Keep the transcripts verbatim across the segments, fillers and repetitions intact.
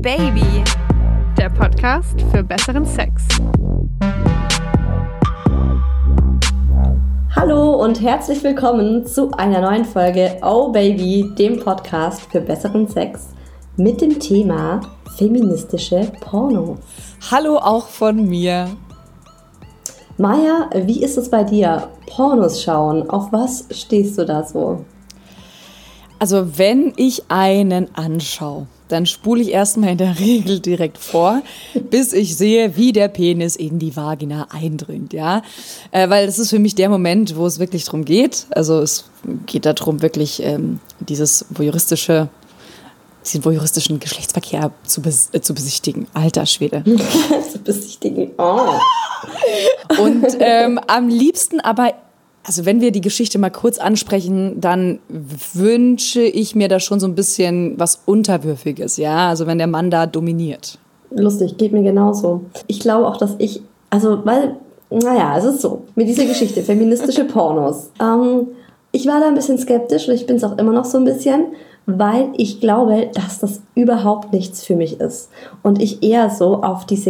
Baby, der Podcast für besseren Sex. Hallo und herzlich willkommen zu einer neuen Folge Oh Baby, dem Podcast für besseren Sex mit dem Thema feministische Pornos. Hallo auch von mir. Maja, wie ist es bei dir? Pornos schauen, auf was stehst du da so? Also wenn ich einen anschaue, dann spule ich erstmal in der Regel direkt vor, bis ich sehe, wie der Penis in die Vagina eindringt, ja. Äh, weil das ist für mich der Moment, wo es wirklich darum geht. Also es geht darum, wirklich ähm, dieses voyeuristische, diesen voyeuristischen Geschlechtsverkehr zu, bes- äh, zu besichtigen. Alter Schwede. zu besichtigen, oh. Und ähm, am liebsten aber, also wenn wir die Geschichte mal kurz ansprechen, dann wünsche ich mir da schon so ein bisschen was Unterwürfiges, ja, also wenn der Mann da dominiert. Lustig, geht mir genauso. Ich glaube auch, dass ich, also weil, naja, es ist so, mit dieser Geschichte, feministische Pornos, ähm, ich war da ein bisschen skeptisch und ich bin es auch immer noch so ein bisschen, weil ich glaube, dass das überhaupt nichts für mich ist und ich eher so auf diese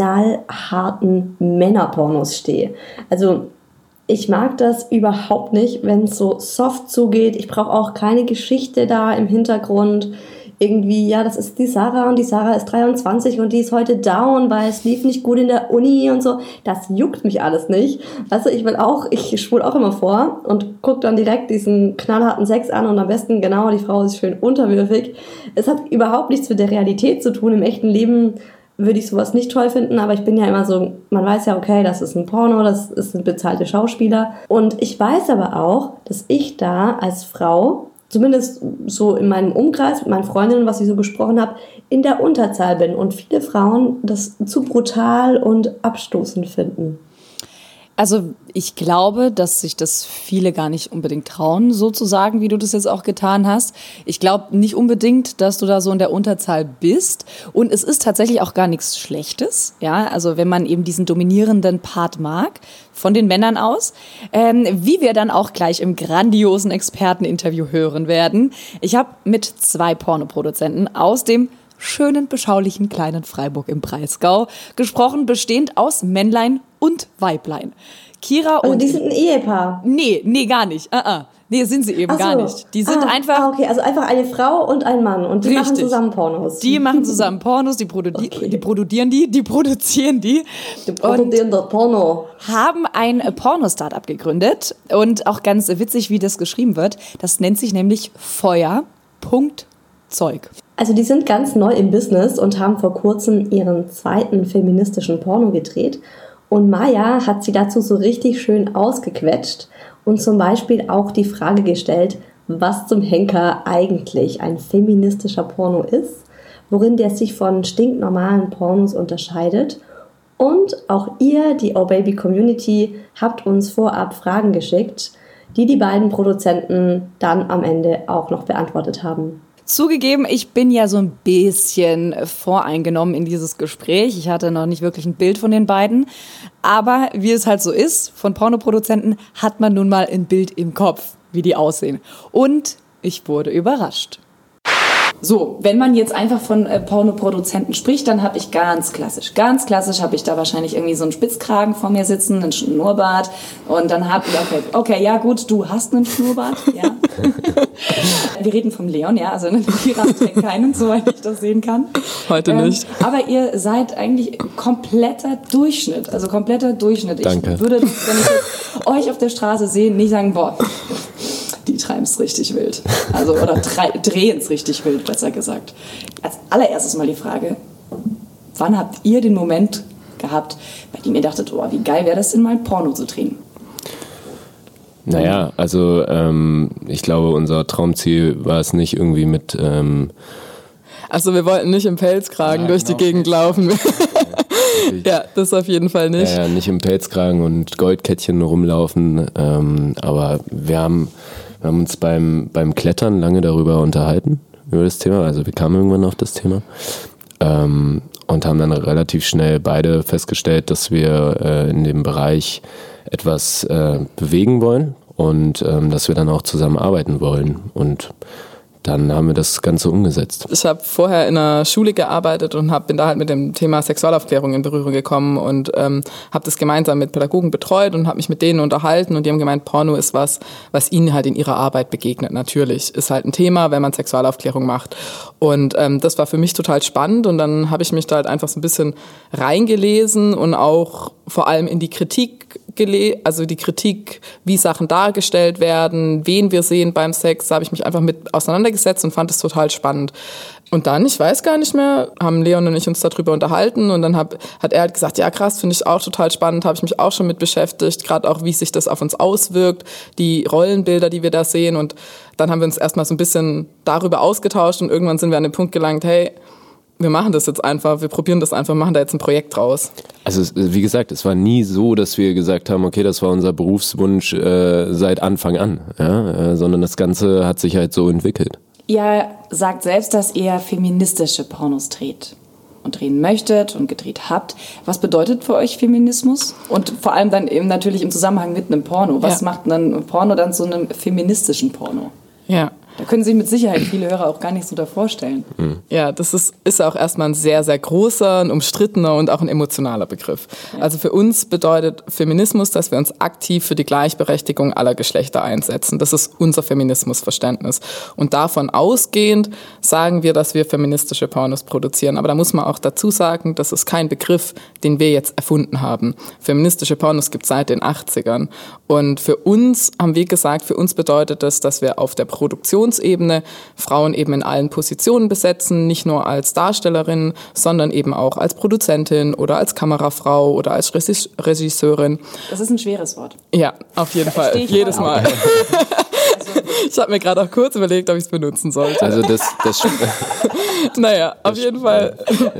knallharten Männerpornos stehe. Also ich mag das überhaupt nicht, wenn es so soft zugeht. Ich brauche auch keine Geschichte da im Hintergrund. Irgendwie, ja, das ist die Sarah und die Sarah ist dreiundzwanzig und die ist heute down, weil es lief nicht gut in der Uni und so. Das juckt mich alles nicht. Also ich will auch, ich spule auch immer vor und gucke dann direkt diesen knallharten Sex an und am besten, genau, die Frau ist schön unterwürfig. Es hat überhaupt nichts mit der Realität zu tun. Im echten Leben würde ich sowas nicht toll finden, aber ich bin ja immer so, man weiß ja, okay, das ist ein Porno, das sind bezahlte Schauspieler. Und ich weiß aber auch, dass ich da als Frau, zumindest so in meinem Umkreis, mit meinen Freundinnen, was ich so gesprochen habe, in der Unterzahl bin und viele Frauen das zu brutal und abstoßend finden. Also ich glaube, dass sich das viele gar nicht unbedingt trauen, so zu sagen, wie du das jetzt auch getan hast. Ich glaube nicht unbedingt, dass du da so in der Unterzahl bist. Und es ist tatsächlich auch gar nichts Schlechtes. Ja, also wenn man eben diesen dominierenden Part mag, von den Männern aus, ähm, wie wir dann auch gleich im grandiosen Experteninterview hören werden. Ich habe mit zwei Pornoproduzenten aus dem schönen, beschaulichen kleinen Freiburg im Breisgau gesprochen, bestehend aus Männlein und Weiblein. Kira also und... die sind ein Ehepaar? Nee, nee, gar nicht. Uh-uh. Nee, sind sie eben Ach so. gar nicht. Die sind ah, einfach... Ah, okay, also einfach eine Frau und ein Mann und die Richtig. machen zusammen Pornos. Die machen zusammen Pornos, die, produzi- Okay. die produzieren die, die produzieren die. Die produzieren das Porno. Haben ein Porno-Startup gegründet und auch ganz witzig, wie das geschrieben wird. Das nennt sich nämlich Feuer Punkt Zeug. Also die sind ganz neu im Business und haben vor kurzem ihren zweiten feministischen Porno gedreht. Und Maja hat sie dazu so richtig schön ausgequetscht und zum Beispiel auch die Frage gestellt, was zum Henker eigentlich ein feministischer Porno ist, worin der sich von stinknormalen Pornos unterscheidet. Und auch ihr, die Oh Baby Community, habt uns vorab Fragen geschickt, die die beiden Produzenten dann am Ende auch noch beantwortet haben. Zugegeben, ich bin ja so ein bisschen voreingenommen in dieses Gespräch. Ich hatte noch nicht wirklich ein Bild von den beiden. Aber wie es halt so ist, von Pornoproduzenten hat man nun mal ein Bild im Kopf, wie die aussehen. Und ich wurde überrascht. So, wenn man jetzt einfach von äh, Pornoproduzenten spricht, dann habe ich ganz klassisch, ganz klassisch habe ich da wahrscheinlich irgendwie so einen Spitzkragen vor mir sitzen, einen Schnurrbart und dann habe ich, okay, okay, ja gut, du hast einen Schnurrbart, ja. Wir reden vom Leon, ja, also Kira trägt keinen, soweit ich das sehen kann. Heute ähm, nicht. Aber ihr seid eigentlich kompletter Durchschnitt, also kompletter Durchschnitt. Danke. Ich würde, wenn ich jetzt euch auf der Straße sehe, nicht sagen, boah, die treiben es richtig wild. Also, oder drehen es richtig wild, besser gesagt. Als allererstes mal die Frage, wann habt ihr den Moment gehabt, bei dem ihr dachtet, oh, wie geil wäre das denn mal, ein Porno zu drehen? Naja, also ähm, ich glaube, unser Traumziel war es nicht irgendwie mit... Ähm Also wir wollten nicht im Pelzkragen ja, durch genau. die Gegend laufen. Ja, das auf jeden Fall nicht. Ja, nicht im Pelzkragen und Goldkettchen rumlaufen, ähm, aber wir haben... Wir haben uns beim, beim Klettern lange darüber unterhalten, über das Thema. Also wir kamen irgendwann auf das Thema ähm, und haben dann relativ schnell beide festgestellt, dass wir äh, in dem Bereich etwas äh, bewegen wollen und ähm, dass wir dann auch zusammen arbeiten wollen. Und dann haben wir das Ganze umgesetzt. Ich habe vorher in einer Schule gearbeitet und hab, bin da halt mit dem Thema Sexualaufklärung in Berührung gekommen und ähm, habe das gemeinsam mit Pädagogen betreut und habe mich mit denen unterhalten und die haben gemeint, Porno ist was, was ihnen halt in ihrer Arbeit begegnet. Natürlich ist halt ein Thema, wenn man Sexualaufklärung macht. Und ähm, das war für mich total spannend und dann habe ich mich da halt einfach so ein bisschen reingelesen und auch vor allem in die Kritik gele- also die Kritik, wie Sachen dargestellt werden, wen wir sehen beim Sex, da habe ich mich einfach mit auseinandergesetzt und fand es total spannend. Und dann, ich weiß gar nicht mehr, haben Leon und ich uns darüber unterhalten und dann hab, hat er halt gesagt, ja krass, finde ich auch total spannend, habe ich mich auch schon mit beschäftigt, gerade auch, wie sich das auf uns auswirkt, die Rollenbilder, die wir da sehen und dann haben wir uns erstmal so ein bisschen darüber ausgetauscht und irgendwann sind wir an den Punkt gelangt, hey, wir machen das jetzt einfach, wir probieren das einfach, machen da jetzt ein Projekt draus. Also wie gesagt, es war nie so, dass wir gesagt haben, okay, das war unser Berufswunsch äh, seit Anfang an, ja? äh, sondern das Ganze hat sich halt so entwickelt. Ihr sagt selbst, dass ihr feministische Pornos dreht und drehen möchtet und gedreht habt. Was bedeutet für euch Feminismus? Und vor allem dann eben natürlich im Zusammenhang mit einem Porno. Was ja. macht dann ein Porno dann zu einem feministischen Porno? Ja. Da können sich mit Sicherheit viele Hörer auch gar nicht so da vorstellen. Ja, das ist, ist auch erstmal ein sehr, sehr großer, ein umstrittener und auch ein emotionaler Begriff. Ja. Also für uns bedeutet Feminismus, dass wir uns aktiv für die Gleichberechtigung aller Geschlechter einsetzen. Das ist unser Feminismusverständnis. Und davon ausgehend sagen wir, dass wir feministische Pornos produzieren. Aber da muss man auch dazu sagen, das ist kein Begriff, den wir jetzt erfunden haben. Feministische Pornos gibt es seit den achtzigern. Und für uns, haben wir gesagt, für uns bedeutet das, dass wir auf der Produktion Ebene Frauen eben in allen Positionen besetzen, nicht nur als Darstellerin, sondern eben auch als Produzentin oder als Kamerafrau oder als Regisseurin. Das ist ein schweres Wort. Ja, auf jeden Fall. Jedes Mal. Ich habe mir gerade auch kurz überlegt, ob ich es benutzen sollte. Also das, das naja, auf jeden Fall.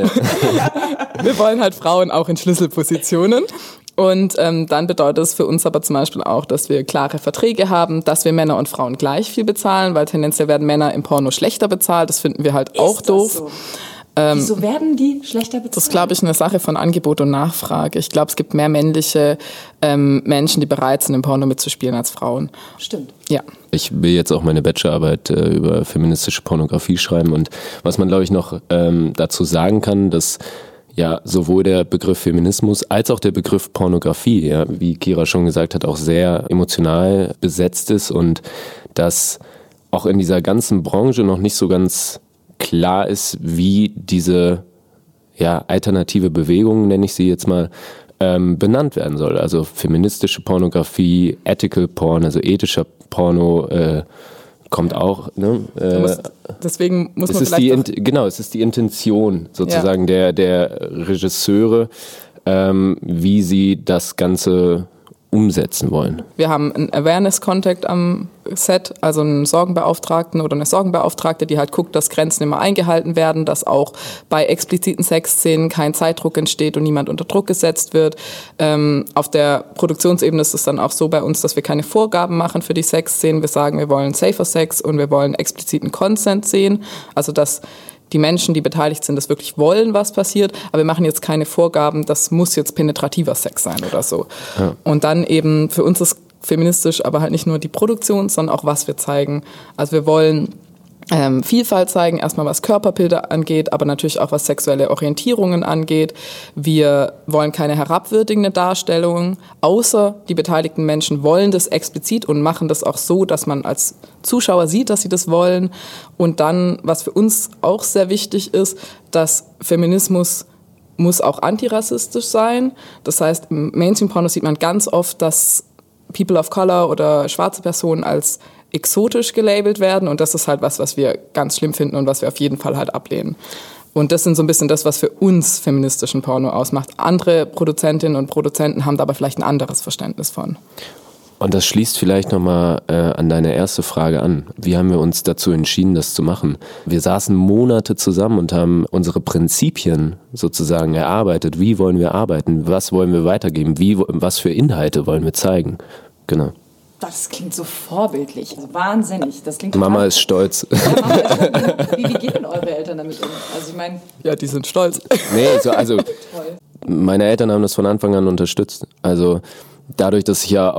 Ja. Wir wollen halt Frauen auch in Schlüsselpositionen. Und ähm, dann bedeutet es für uns aber zum Beispiel auch, dass wir klare Verträge haben, dass wir Männer und Frauen gleich viel bezahlen, weil tendenziell werden Männer im Porno schlechter bezahlt. Das finden wir halt ist auch doof. So? Ähm, Wieso werden die schlechter bezahlt? Das ist, glaube ich, eine Sache von Angebot und Nachfrage. Ich glaube, es gibt mehr männliche ähm, Menschen, die bereit sind, im Porno mitzuspielen, als Frauen. Stimmt. Ja. Ich will jetzt auch meine Bachelorarbeit äh, über feministische Pornografie schreiben. Und was man, glaube ich, noch ähm, dazu sagen kann, dass ja sowohl der Begriff Feminismus als auch der Begriff Pornografie, ja, wie Kira schon gesagt hat, auch sehr emotional besetzt ist und dass auch in dieser ganzen Branche noch nicht so ganz klar ist, wie diese ja, alternative Bewegung, nenne ich sie jetzt mal, ähm, benannt werden soll. Also feministische Pornografie, ethical Porn, also ethischer Porno, äh, kommt auch, ne? Äh, musst, deswegen muss man es ist die In- Genau, es ist die Intention sozusagen ja. der, der Regisseure, ähm, wie sie das Ganze umsetzen wollen. Wir haben einen Awareness-Contact am Set, also einen Sorgenbeauftragten oder eine Sorgenbeauftragte, die halt guckt, dass Grenzen immer eingehalten werden, dass auch bei expliziten Sexszenen kein Zeitdruck entsteht und niemand unter Druck gesetzt wird. Ähm, auf der Produktionsebene ist es dann auch so bei uns, dass wir keine Vorgaben machen für die Sexszenen. Wir sagen, wir wollen safer Sex und wir wollen expliziten Consent sehen, also dass die Menschen, die beteiligt sind, das wirklich wollen, was passiert, aber wir machen jetzt keine Vorgaben, das muss jetzt penetrativer Sex sein oder so. Ja. Und dann eben, für uns ist feministisch aber halt nicht nur die Produktion, sondern auch, was wir zeigen. Also wir wollen ähm, Vielfalt zeigen, erstmal was Körperbilder angeht, aber natürlich auch was sexuelle Orientierungen angeht. Wir wollen keine herabwürdigende Darstellung, außer die beteiligten Menschen wollen das explizit und machen das auch so, dass man als Zuschauer sieht, dass sie das wollen. Und dann, was für uns auch sehr wichtig ist, dass Feminismus muss auch antirassistisch sein. Das heißt, im Mainstream-Porno sieht man ganz oft, dass People of Color oder schwarze Personen als exotisch gelabelt werden. Und das ist halt was, was wir ganz schlimm finden und was wir auf jeden Fall halt ablehnen. Und das sind so ein bisschen das, was für uns feministischen Porno ausmacht. Andere Produzentinnen und Produzenten haben da aber vielleicht ein anderes Verständnis von. Und das schließt vielleicht nochmal äh, an deine erste Frage an. Wie haben wir uns dazu entschieden, das zu machen? Wir saßen Monate zusammen und haben unsere Prinzipien sozusagen erarbeitet. Wie wollen wir arbeiten? Was wollen wir weitergeben? Wie, was für Inhalte wollen wir zeigen? Genau. Das klingt so vorbildlich, also wahnsinnig. Das klingt Mama ist stolz. Ja, Mama ist stolz. Wie, wie gehen denn eure Eltern damit um? Also ich meine, ja, die sind stolz. Nee, so, also meine Eltern haben das von Anfang an unterstützt. Also dadurch, dass ich ja auch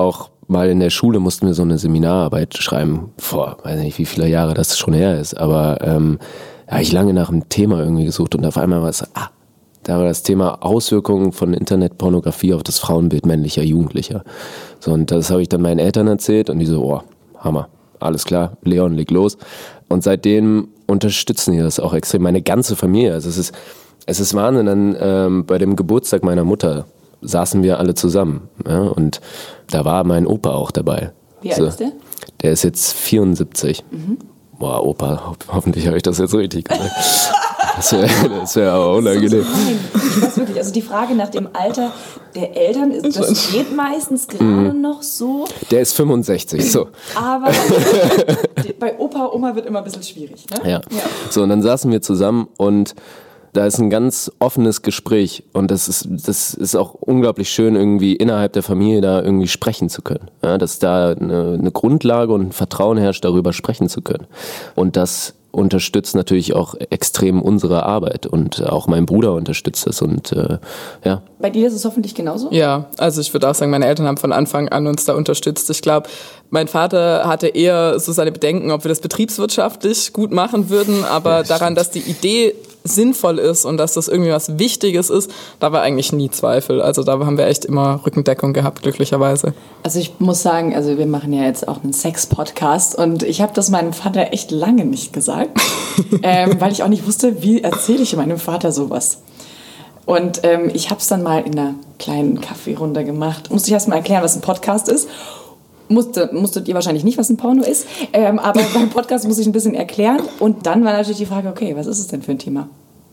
mal in der Schule mussten wir so eine Seminararbeit schreiben, vor, weiß nicht, wie viele Jahre das schon her ist, aber ähm, da habe ich lange nach einem Thema irgendwie gesucht und auf einmal war es, ah, da war das Thema Auswirkungen von Internetpornografie auf das Frauenbild männlicher Jugendlicher. So, und das habe ich dann meinen Eltern erzählt und die so, oh, Hammer, alles klar, Leon, leg los. Und seitdem unterstützen die das auch extrem, meine ganze Familie. Also es ist, es ist Wahnsinn, dann ähm, bei dem Geburtstag meiner Mutter saßen wir alle zusammen. Ja, und da war mein Opa auch dabei. Wie alt so, ist der? Der ist jetzt vierundsiebzig. Mhm. Boah, Opa, ho- hoffentlich habe ich das jetzt richtig gesagt. Das wäre wär aber unangenehm. Nein, ich weiß wirklich, also die Frage nach dem Alter der Eltern, ist, das geht meistens gerade noch so. Der ist fünfundsechzig, so. Aber bei Opa, Oma wird immer ein bisschen schwierig, ne? Ja. So, und dann saßen wir zusammen und da ist ein ganz offenes Gespräch und das ist, das ist auch unglaublich schön, irgendwie innerhalb der Familie da irgendwie sprechen zu können. Ja, dass da eine, eine Grundlage und ein Vertrauen herrscht, darüber sprechen zu können. Und das unterstützt natürlich auch extrem unsere Arbeit und auch mein Bruder unterstützt das und äh, ja. Bei dir ist es hoffentlich genauso? Ja, also ich würde auch sagen, meine Eltern haben von Anfang an uns da unterstützt. Ich glaube, mein Vater hatte eher so seine Bedenken, ob wir das betriebswirtschaftlich gut machen würden, aber ja, daran, dass die Idee sinnvoll ist und dass das irgendwie was Wichtiges ist, da war eigentlich nie Zweifel. Also da haben wir echt immer Rückendeckung gehabt, glücklicherweise. Also ich muss sagen, also wir machen ja jetzt auch einen Sex-Podcast und ich habe das meinem Vater echt lange nicht gesagt, ähm, weil ich auch nicht wusste, wie erzähle ich meinem Vater sowas. Und ähm, ich habe es dann mal in einer kleinen Kaffeerunde gemacht. Musste ich erst mal erklären, was ein Podcast ist. Musste, musstet ihr wahrscheinlich nicht, was ein Porno ist, ähm, aber beim Podcast muss ich ein bisschen erklären. Und dann war natürlich die Frage, okay, was ist es denn für ein Thema?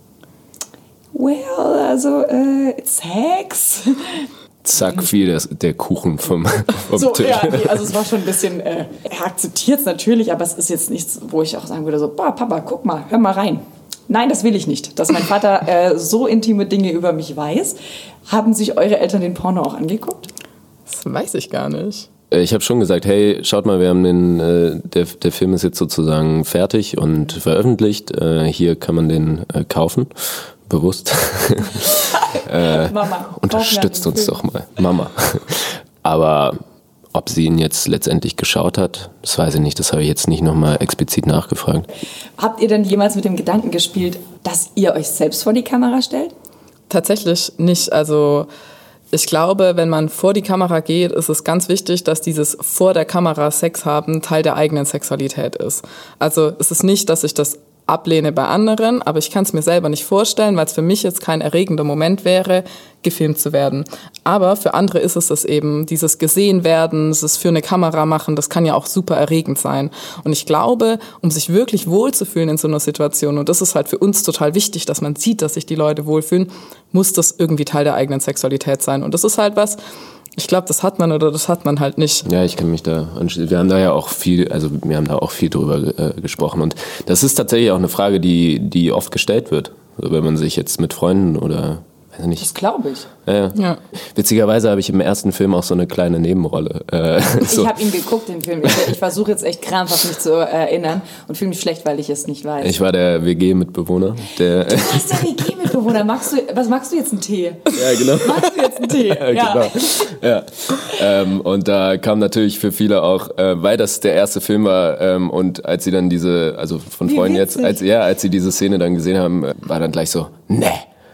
Well, also, äh, Sex. Zack, wie das, der Kuchen vom, vom so, Tisch. Ja, nee, also es war schon ein bisschen, äh, er akzeptiert es natürlich, aber es ist jetzt nichts, wo ich auch sagen würde, so, boah, Papa, guck mal, hör mal rein. Nein, das will ich nicht, dass mein Vater äh, so intime Dinge über mich weiß. Haben sich eure Eltern den Porno auch angeguckt? Das weiß ich gar nicht. Ich habe schon gesagt, hey, schaut mal, wir haben den, äh, der, der Film ist jetzt sozusagen fertig und veröffentlicht. Äh, hier kann man den äh, kaufen, bewusst. äh, Mama, unterstützt uns doch mal, Mama. Aber ob sie ihn jetzt letztendlich geschaut hat, das weiß ich nicht. Das habe ich jetzt nicht nochmal explizit nachgefragt. Habt ihr denn jemals mit dem Gedanken gespielt, dass ihr euch selbst vor die Kamera stellt? Tatsächlich nicht. Also ich glaube, wenn man vor die Kamera geht, ist es ganz wichtig, dass dieses vor der Kamera Sex haben Teil der eigenen Sexualität ist. Also es ist nicht, dass ich das ablehne bei anderen, aber ich kann es mir selber nicht vorstellen, weil es für mich jetzt kein erregender Moment wäre, gefilmt zu werden. Aber für andere ist es das eben, dieses gesehen werden, das für eine Kamera machen, das kann ja auch super erregend sein. Und ich glaube, um sich wirklich wohlzufühlen in so einer Situation, und das ist halt für uns total wichtig, dass man sieht, dass sich die Leute wohlfühlen, muss das irgendwie Teil der eigenen Sexualität sein. Und das ist halt was, ich glaube, das hat man oder das hat man halt nicht. Ja, ich kann mich da anschließen. Wir haben da ja auch viel, also wir haben da auch viel drüber äh, gesprochen. Und das ist tatsächlich auch eine Frage, die, die oft gestellt wird. Also wenn man sich jetzt mit Freunden oder, weiß ich nicht. Das glaube ich. Ja. Ja. Witzigerweise habe ich im ersten Film auch so eine kleine Nebenrolle. Äh, so. Ich habe ihn geguckt, den Film. Ich, ich versuche jetzt echt krampfhaft mich zu erinnern und fühle mich schlecht, weil ich es nicht weiß. Ich war der W G-Mitbewohner. Der Du warst der W G-Mitbewohner. Magst du, was magst du jetzt, einen Tee? Ja, genau. Magst du jetzt einen Tee? Ja, genau. Ja. Ähm, und da kam natürlich für viele auch, äh, weil das der erste Film war ähm, und als sie dann diese, also von Wie Freunden jetzt, witzig. als, ja, als sie diese Szene dann gesehen haben, äh, war dann gleich so, ne.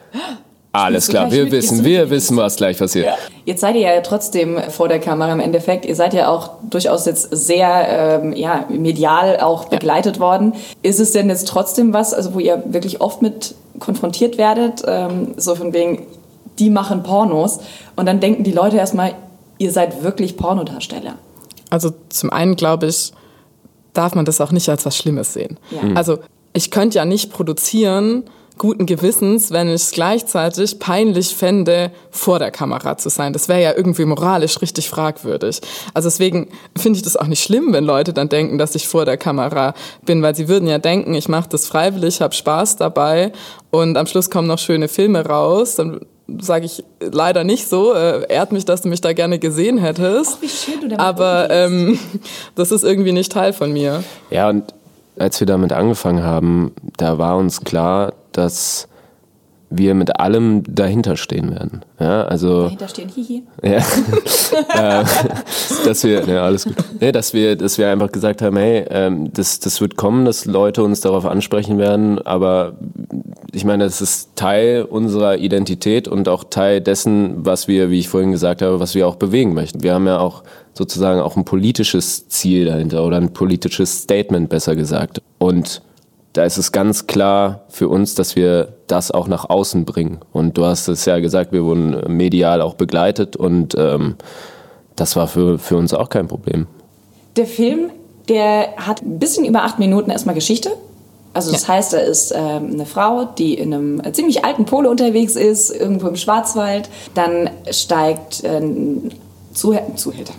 Alles du klar, gleich wir mit- wissen, gehst du wir mit- wissen, was gleich passiert. Ja. Jetzt seid ihr ja trotzdem vor der Kamera im Endeffekt. Ihr seid ja auch durchaus jetzt sehr ähm, ja, medial auch begleitet worden. Ist es denn jetzt trotzdem was, also wo ihr wirklich oft mit konfrontiert werdet, ähm, so von wegen, die machen Pornos und dann denken die Leute erstmal, ihr seid wirklich Pornodarsteller. Also zum einen, glaube ich, darf man das auch nicht als was Schlimmes sehen. Ja. Mhm. Also ich könnte ja nicht produzieren, guten Gewissens, wenn ich es gleichzeitig peinlich fände, vor der Kamera zu sein. Das wäre ja irgendwie moralisch richtig fragwürdig. Also deswegen finde ich das auch nicht schlimm, wenn Leute dann denken, dass ich vor der Kamera bin, weil sie würden ja denken, ich mache das freiwillig, habe Spaß dabei und am Schluss kommen noch schöne Filme raus. Dann sage ich leider nicht so, äh, ehrt mich, dass du mich da gerne gesehen hättest. Ach, wie schön du damit Aber umgehst. ähm, das ist irgendwie nicht Teil von mir. Ja, und als wir damit angefangen haben, da war uns klar, dass wir mit allem dahinter stehen werden. Ja, also dahinter stehen, hihi. Ja, äh, dass wir, ja, alles gut. Nee, dass wir, dass wir einfach gesagt haben, hey, ähm, das, das wird kommen, dass Leute uns darauf ansprechen werden, aber ich meine, das ist Teil unserer Identität und auch Teil dessen, was wir, wie ich vorhin gesagt habe, was wir auch bewegen möchten. Wir haben ja auch sozusagen auch ein politisches Ziel dahinter oder ein politisches Statement, besser gesagt. Und da ist es ganz klar für uns, dass wir das auch nach außen bringen. Und du hast es ja gesagt, wir wurden medial auch begleitet und ähm, das war für, für uns auch kein Problem. Der Film, der hat ein bisschen über acht Minuten erstmal Geschichte. Also das ja. heißt, da ist ähm, eine Frau, die in einem ziemlich alten Polo unterwegs ist, irgendwo im Schwarzwald. Dann steigt äh, ein Zuhälter. Zuhälter.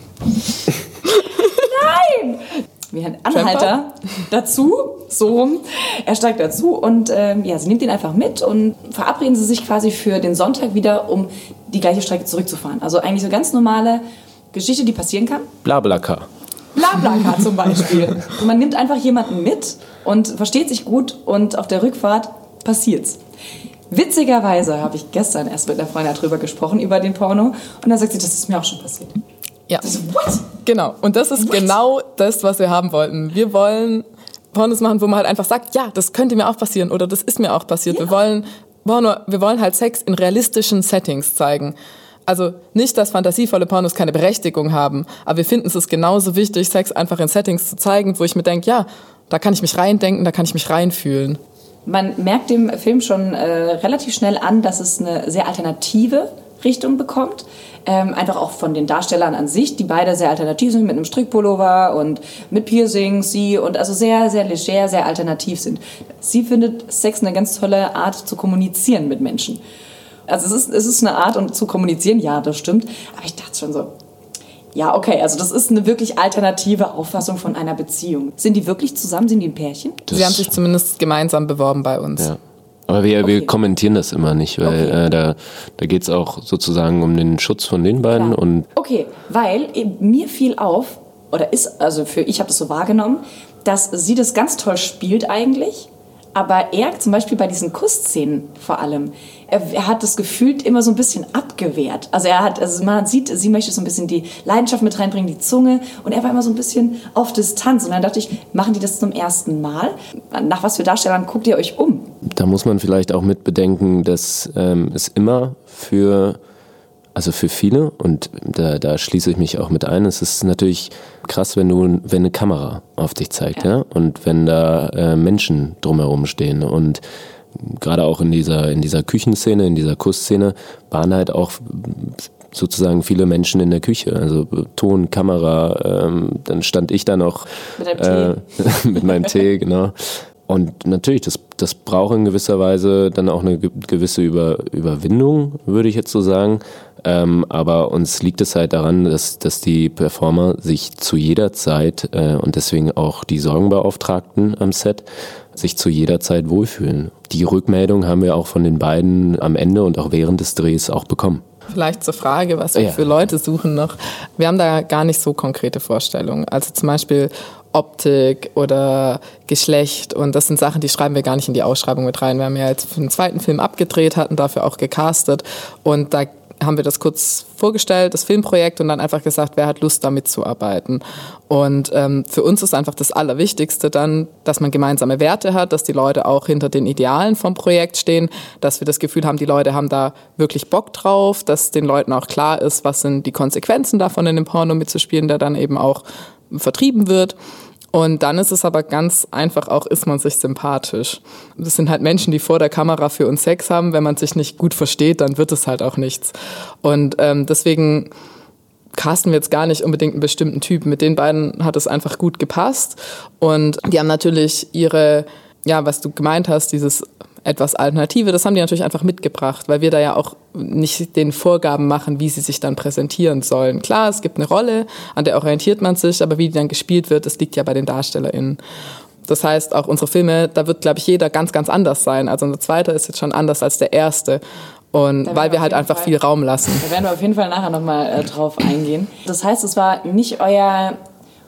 Nein! Wie ein Anhalter dazu, so rum. Er steigt dazu und ähm, ja, sie nimmt ihn einfach mit und verabreden sie sich quasi für den Sonntag wieder, um die gleiche Strecke zurückzufahren. Also eigentlich so ganz normale Geschichte, die passieren kann. Blablacar. Blablacar zum Beispiel. Und man nimmt einfach jemanden mit und versteht sich gut und auf der Rückfahrt passiert's. Witzigerweise habe ich gestern erst mit einer Freundin darüber gesprochen, über den Porno. Und da sagt sie, das ist mir auch schon passiert. Ja, das ist, what? Genau. Und das ist What? genau das, was wir haben wollten. Wir wollen Pornos machen, wo man halt einfach sagt, ja, das könnte mir auch passieren oder das ist mir auch passiert. Ja. Wir wollen Porno, wir wollen halt Sex in realistischen Settings zeigen. Also nicht, dass fantasievolle Pornos keine Berechtigung haben, aber wir finden es ist genauso wichtig, Sex einfach in Settings zu zeigen, wo ich mir denke, ja, da kann ich mich reindenken, da kann ich mich reinfühlen. Man merkt dem Film schon äh, relativ schnell an, dass es eine sehr alternative Richtung bekommt. Ähm, einfach auch von den Darstellern an sich, die beide sehr alternativ sind, mit einem Strickpullover und mit Piercings, sie und also sehr, sehr leger, sehr alternativ sind. Sie findet Sex eine ganz tolle Art zu kommunizieren mit Menschen. Also es ist, es ist eine Art, um zu kommunizieren, ja, das stimmt. Aber ich dachte schon so, ja, okay, also das ist eine wirklich alternative Auffassung von einer Beziehung. Sind die wirklich zusammen? Sind die ein Pärchen? Das Sie haben sich zumindest gemeinsam beworben bei uns. Ja. Aber wir, okay. wir kommentieren das immer nicht, weil okay. äh, da, da geht es auch sozusagen um den Schutz von den beiden. Klar. Und okay, weil mir fiel auf, oder ist, also für ich habe das so wahrgenommen, dass sie das ganz toll spielt eigentlich, aber er zum Beispiel bei diesen Kussszenen vor allem, er, er hat das gefühlt immer so ein bisschen abgewehrt. Also er hat, also man sieht, sie möchte so ein bisschen die Leidenschaft mit reinbringen, die Zunge, und er war immer so ein bisschen auf Distanz. Und dann dachte ich, machen die das zum ersten Mal? Nach was für Darstellern guckt ihr euch um? Da muss man vielleicht auch mit bedenken, dass ähm, es immer für, also für viele, und da, da schließe ich mich auch mit ein, es ist natürlich krass, wenn du, wenn eine Kamera auf dich zeigt, ja, ja? Und wenn da äh, Menschen drumherum stehen. Und gerade auch in dieser, in dieser Küchenszene, in dieser Kussszene, waren halt auch sozusagen viele Menschen in der Küche, also Ton, Kamera, ähm, dann stand ich da noch mit, äh, mit meinem Tee, genau. Und natürlich, das, das braucht in gewisser Weise dann auch eine gewisse Über, Überwindung, würde ich jetzt so sagen. Ähm, aber uns liegt es halt daran, dass, dass die Performer sich zu jeder Zeit äh, und deswegen auch die Sorgenbeauftragten am Set sich zu jeder Zeit wohlfühlen. Die Rückmeldung haben wir auch von den beiden am Ende und auch während des Drehs auch bekommen. Vielleicht zur Frage, was wir ja. für Leute suchen noch. Wir haben da gar nicht so konkrete Vorstellungen. Also zum Beispiel Optik oder Geschlecht, und das sind Sachen, die schreiben wir gar nicht in die Ausschreibung mit rein. Wir haben ja jetzt einen zweiten Film abgedreht, hatten dafür auch gecastet, und da haben wir das kurz vorgestellt, das Filmprojekt, und dann einfach gesagt, wer hat Lust, da mitzuarbeiten. Und ähm, für uns ist einfach das Allerwichtigste dann, dass man gemeinsame Werte hat, dass die Leute auch hinter den Idealen vom Projekt stehen, dass wir das Gefühl haben, die Leute haben da wirklich Bock drauf, dass den Leuten auch klar ist, was sind die Konsequenzen davon, in dem Porno mitzuspielen, der dann eben auch vertrieben wird. Und dann ist es aber ganz einfach auch, ist man sich sympathisch. Das sind halt Menschen, die vor der Kamera für uns Sex haben. Wenn man sich nicht gut versteht, dann wird es halt auch nichts. Und ähm, deswegen casten wir jetzt gar nicht unbedingt einen bestimmten Typen. Mit den beiden hat es einfach gut gepasst. Und die haben natürlich ihre, ja, was du gemeint hast, dieses etwas Alternative, das haben die natürlich einfach mitgebracht, weil wir da ja auch nicht den Vorgaben machen, wie sie sich dann präsentieren sollen. Klar, es gibt eine Rolle, an der orientiert man sich, aber wie die dann gespielt wird, das liegt ja bei den DarstellerInnen. Das heißt, auch unsere Filme, da wird, glaube ich, jeder ganz, ganz anders sein. Also unser zweiter ist jetzt schon anders als der erste. Und weil wir halt einfach Fall, viel Raum lassen. Da werden wir auf jeden Fall nachher nochmal äh, drauf eingehen. Das heißt, es war nicht euer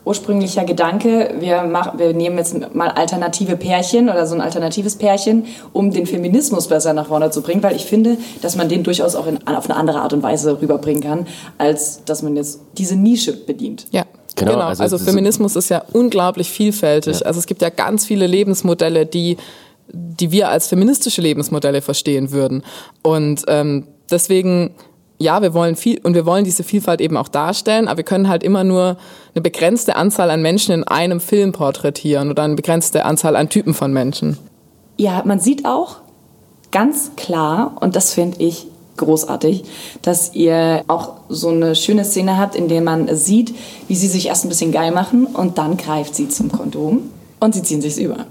ursprünglicher Gedanke, wir, machen, wir nehmen jetzt mal alternative Pärchen oder so ein alternatives Pärchen, um den Feminismus besser nach vorne zu bringen, weil ich finde, dass man den durchaus auch in, auf eine andere Art und Weise rüberbringen kann, als dass man jetzt diese Nische bedient. Ja. Genau, genau. also, also Feminismus ist ja unglaublich vielfältig. Ja. Also es gibt ja ganz viele Lebensmodelle, die, die wir als feministische Lebensmodelle verstehen würden. Und ähm, deswegen... Ja, wir wollen viel und wir wollen diese Vielfalt eben auch darstellen, aber wir können halt immer nur eine begrenzte Anzahl an Menschen in einem Film porträtieren oder eine begrenzte Anzahl an Typen von Menschen. Ja, man sieht auch ganz klar, und das finde ich großartig, dass ihr auch so eine schöne Szene habt, in der man sieht, wie sie sich erst ein bisschen geil machen und dann greift sie zum Kondom und sie ziehen sich's über.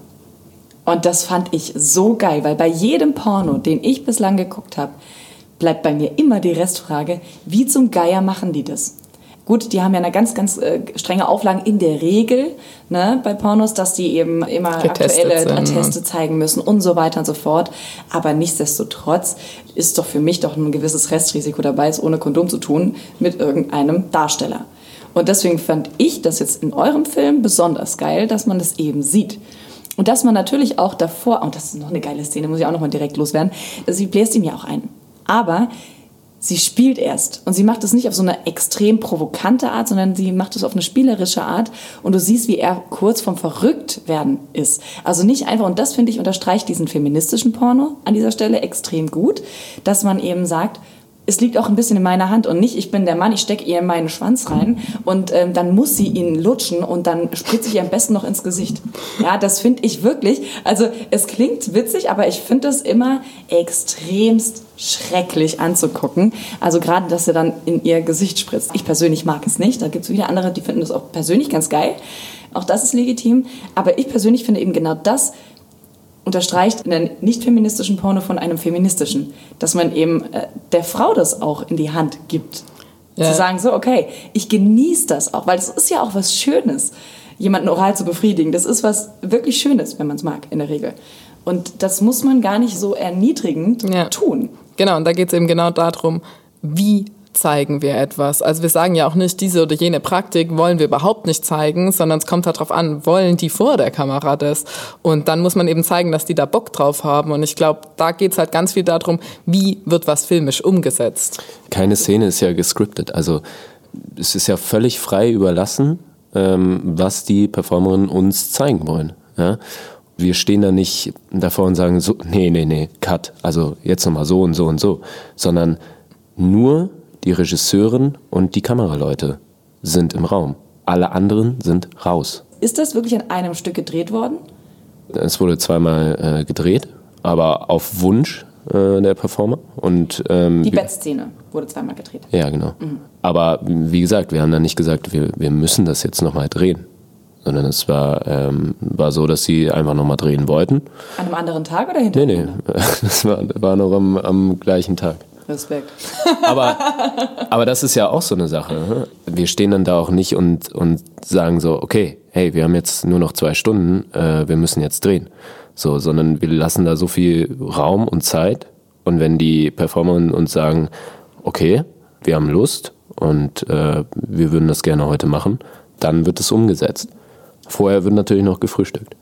Und das fand ich so geil, weil bei jedem Porno, den ich bislang geguckt habe, bleibt bei mir immer die Restfrage, wie zum Geier machen die das? Gut, die haben ja eine ganz, ganz äh, strenge Auflagen in der Regel, ne, bei Pornos, dass die eben immer Getestet aktuelle sind, Atteste zeigen müssen und so weiter und so fort. Aber nichtsdestotrotz ist doch für mich doch ein gewisses Restrisiko dabei, es ohne Kondom zu tun mit irgendeinem Darsteller. Und deswegen fand ich das jetzt in eurem Film besonders geil, dass man das eben sieht. Und dass man natürlich auch davor, und das ist noch eine geile Szene, muss ich auch noch mal direkt loswerden, sie bläst ihn ja auch ein. Aber sie spielt erst und sie macht es nicht auf so eine extrem provokante Art, sondern sie macht es auf eine spielerische Art und du siehst, wie er kurz vom Verrücktwerden ist. Also nicht einfach, und das finde ich unterstreicht diesen feministischen Porno an dieser Stelle extrem gut, dass man eben sagt, es liegt auch ein bisschen in meiner Hand und nicht, ich bin der Mann, ich stecke ihr in meinen Schwanz rein und ähm, dann muss sie ihn lutschen und dann spritze ich ihr am besten noch ins Gesicht. Ja, das finde ich wirklich, also es klingt witzig, aber ich finde das immer extremst schrecklich anzugucken. Also gerade, dass er dann in ihr Gesicht spritzt. Ich persönlich mag es nicht, da gibt es wieder andere, die finden das auch persönlich ganz geil. Auch das ist legitim, aber ich persönlich finde eben genau das, unterstreicht einen nicht feministischen Porno von einem feministischen, dass man eben äh, der Frau das auch in die Hand gibt. Ja. Zu sagen, so, okay, ich genieße das auch, weil es ist ja auch was Schönes, jemanden oral zu befriedigen. Das ist was wirklich Schönes, wenn man es mag, in der Regel. Und das muss man gar nicht so erniedrigend ja. tun. Genau, und da geht es eben genau darum, wie zeigen wir etwas. Also wir sagen ja auch nicht, diese oder jene Praktik wollen wir überhaupt nicht zeigen, sondern es kommt darauf an, wollen die vor der Kamera das? Und dann muss man eben zeigen, dass die da Bock drauf haben. Und ich glaube, da geht es halt ganz viel darum, wie wird was filmisch umgesetzt. Keine Szene ist ja gescriptet. Also es ist ja völlig frei überlassen, ähm, was die Performerinnen uns zeigen wollen. Ja? Wir stehen da nicht davor und sagen, so, nee, nee, nee, cut, also jetzt nochmal so und so und so, sondern nur die Regisseurin und die Kameraleute sind im Raum. Alle anderen sind raus. Ist das wirklich an einem Stück gedreht worden? Es wurde zweimal äh, gedreht, aber auf Wunsch äh, der Performer. Und, ähm, die Bettszene wurde zweimal gedreht? Ja, genau. Mhm. Aber wie gesagt, wir haben dann nicht gesagt, wir, wir müssen das jetzt nochmal drehen. Sondern es war, ähm, war so, dass sie einfach nochmal drehen wollten. An einem anderen Tag oder hinterher? Nee, nee, das war, war noch am, am gleichen Tag. Respekt. Aber, aber das ist ja auch so eine Sache. Wir stehen dann da auch nicht und, und sagen so, okay, hey, wir haben jetzt nur noch zwei Stunden, äh, wir müssen jetzt drehen. So, sondern wir lassen da so viel Raum und Zeit. Und wenn die Performerinnen uns sagen, okay, wir haben Lust und äh, wir würden das gerne heute machen, dann wird es umgesetzt. Vorher wird natürlich noch gefrühstückt.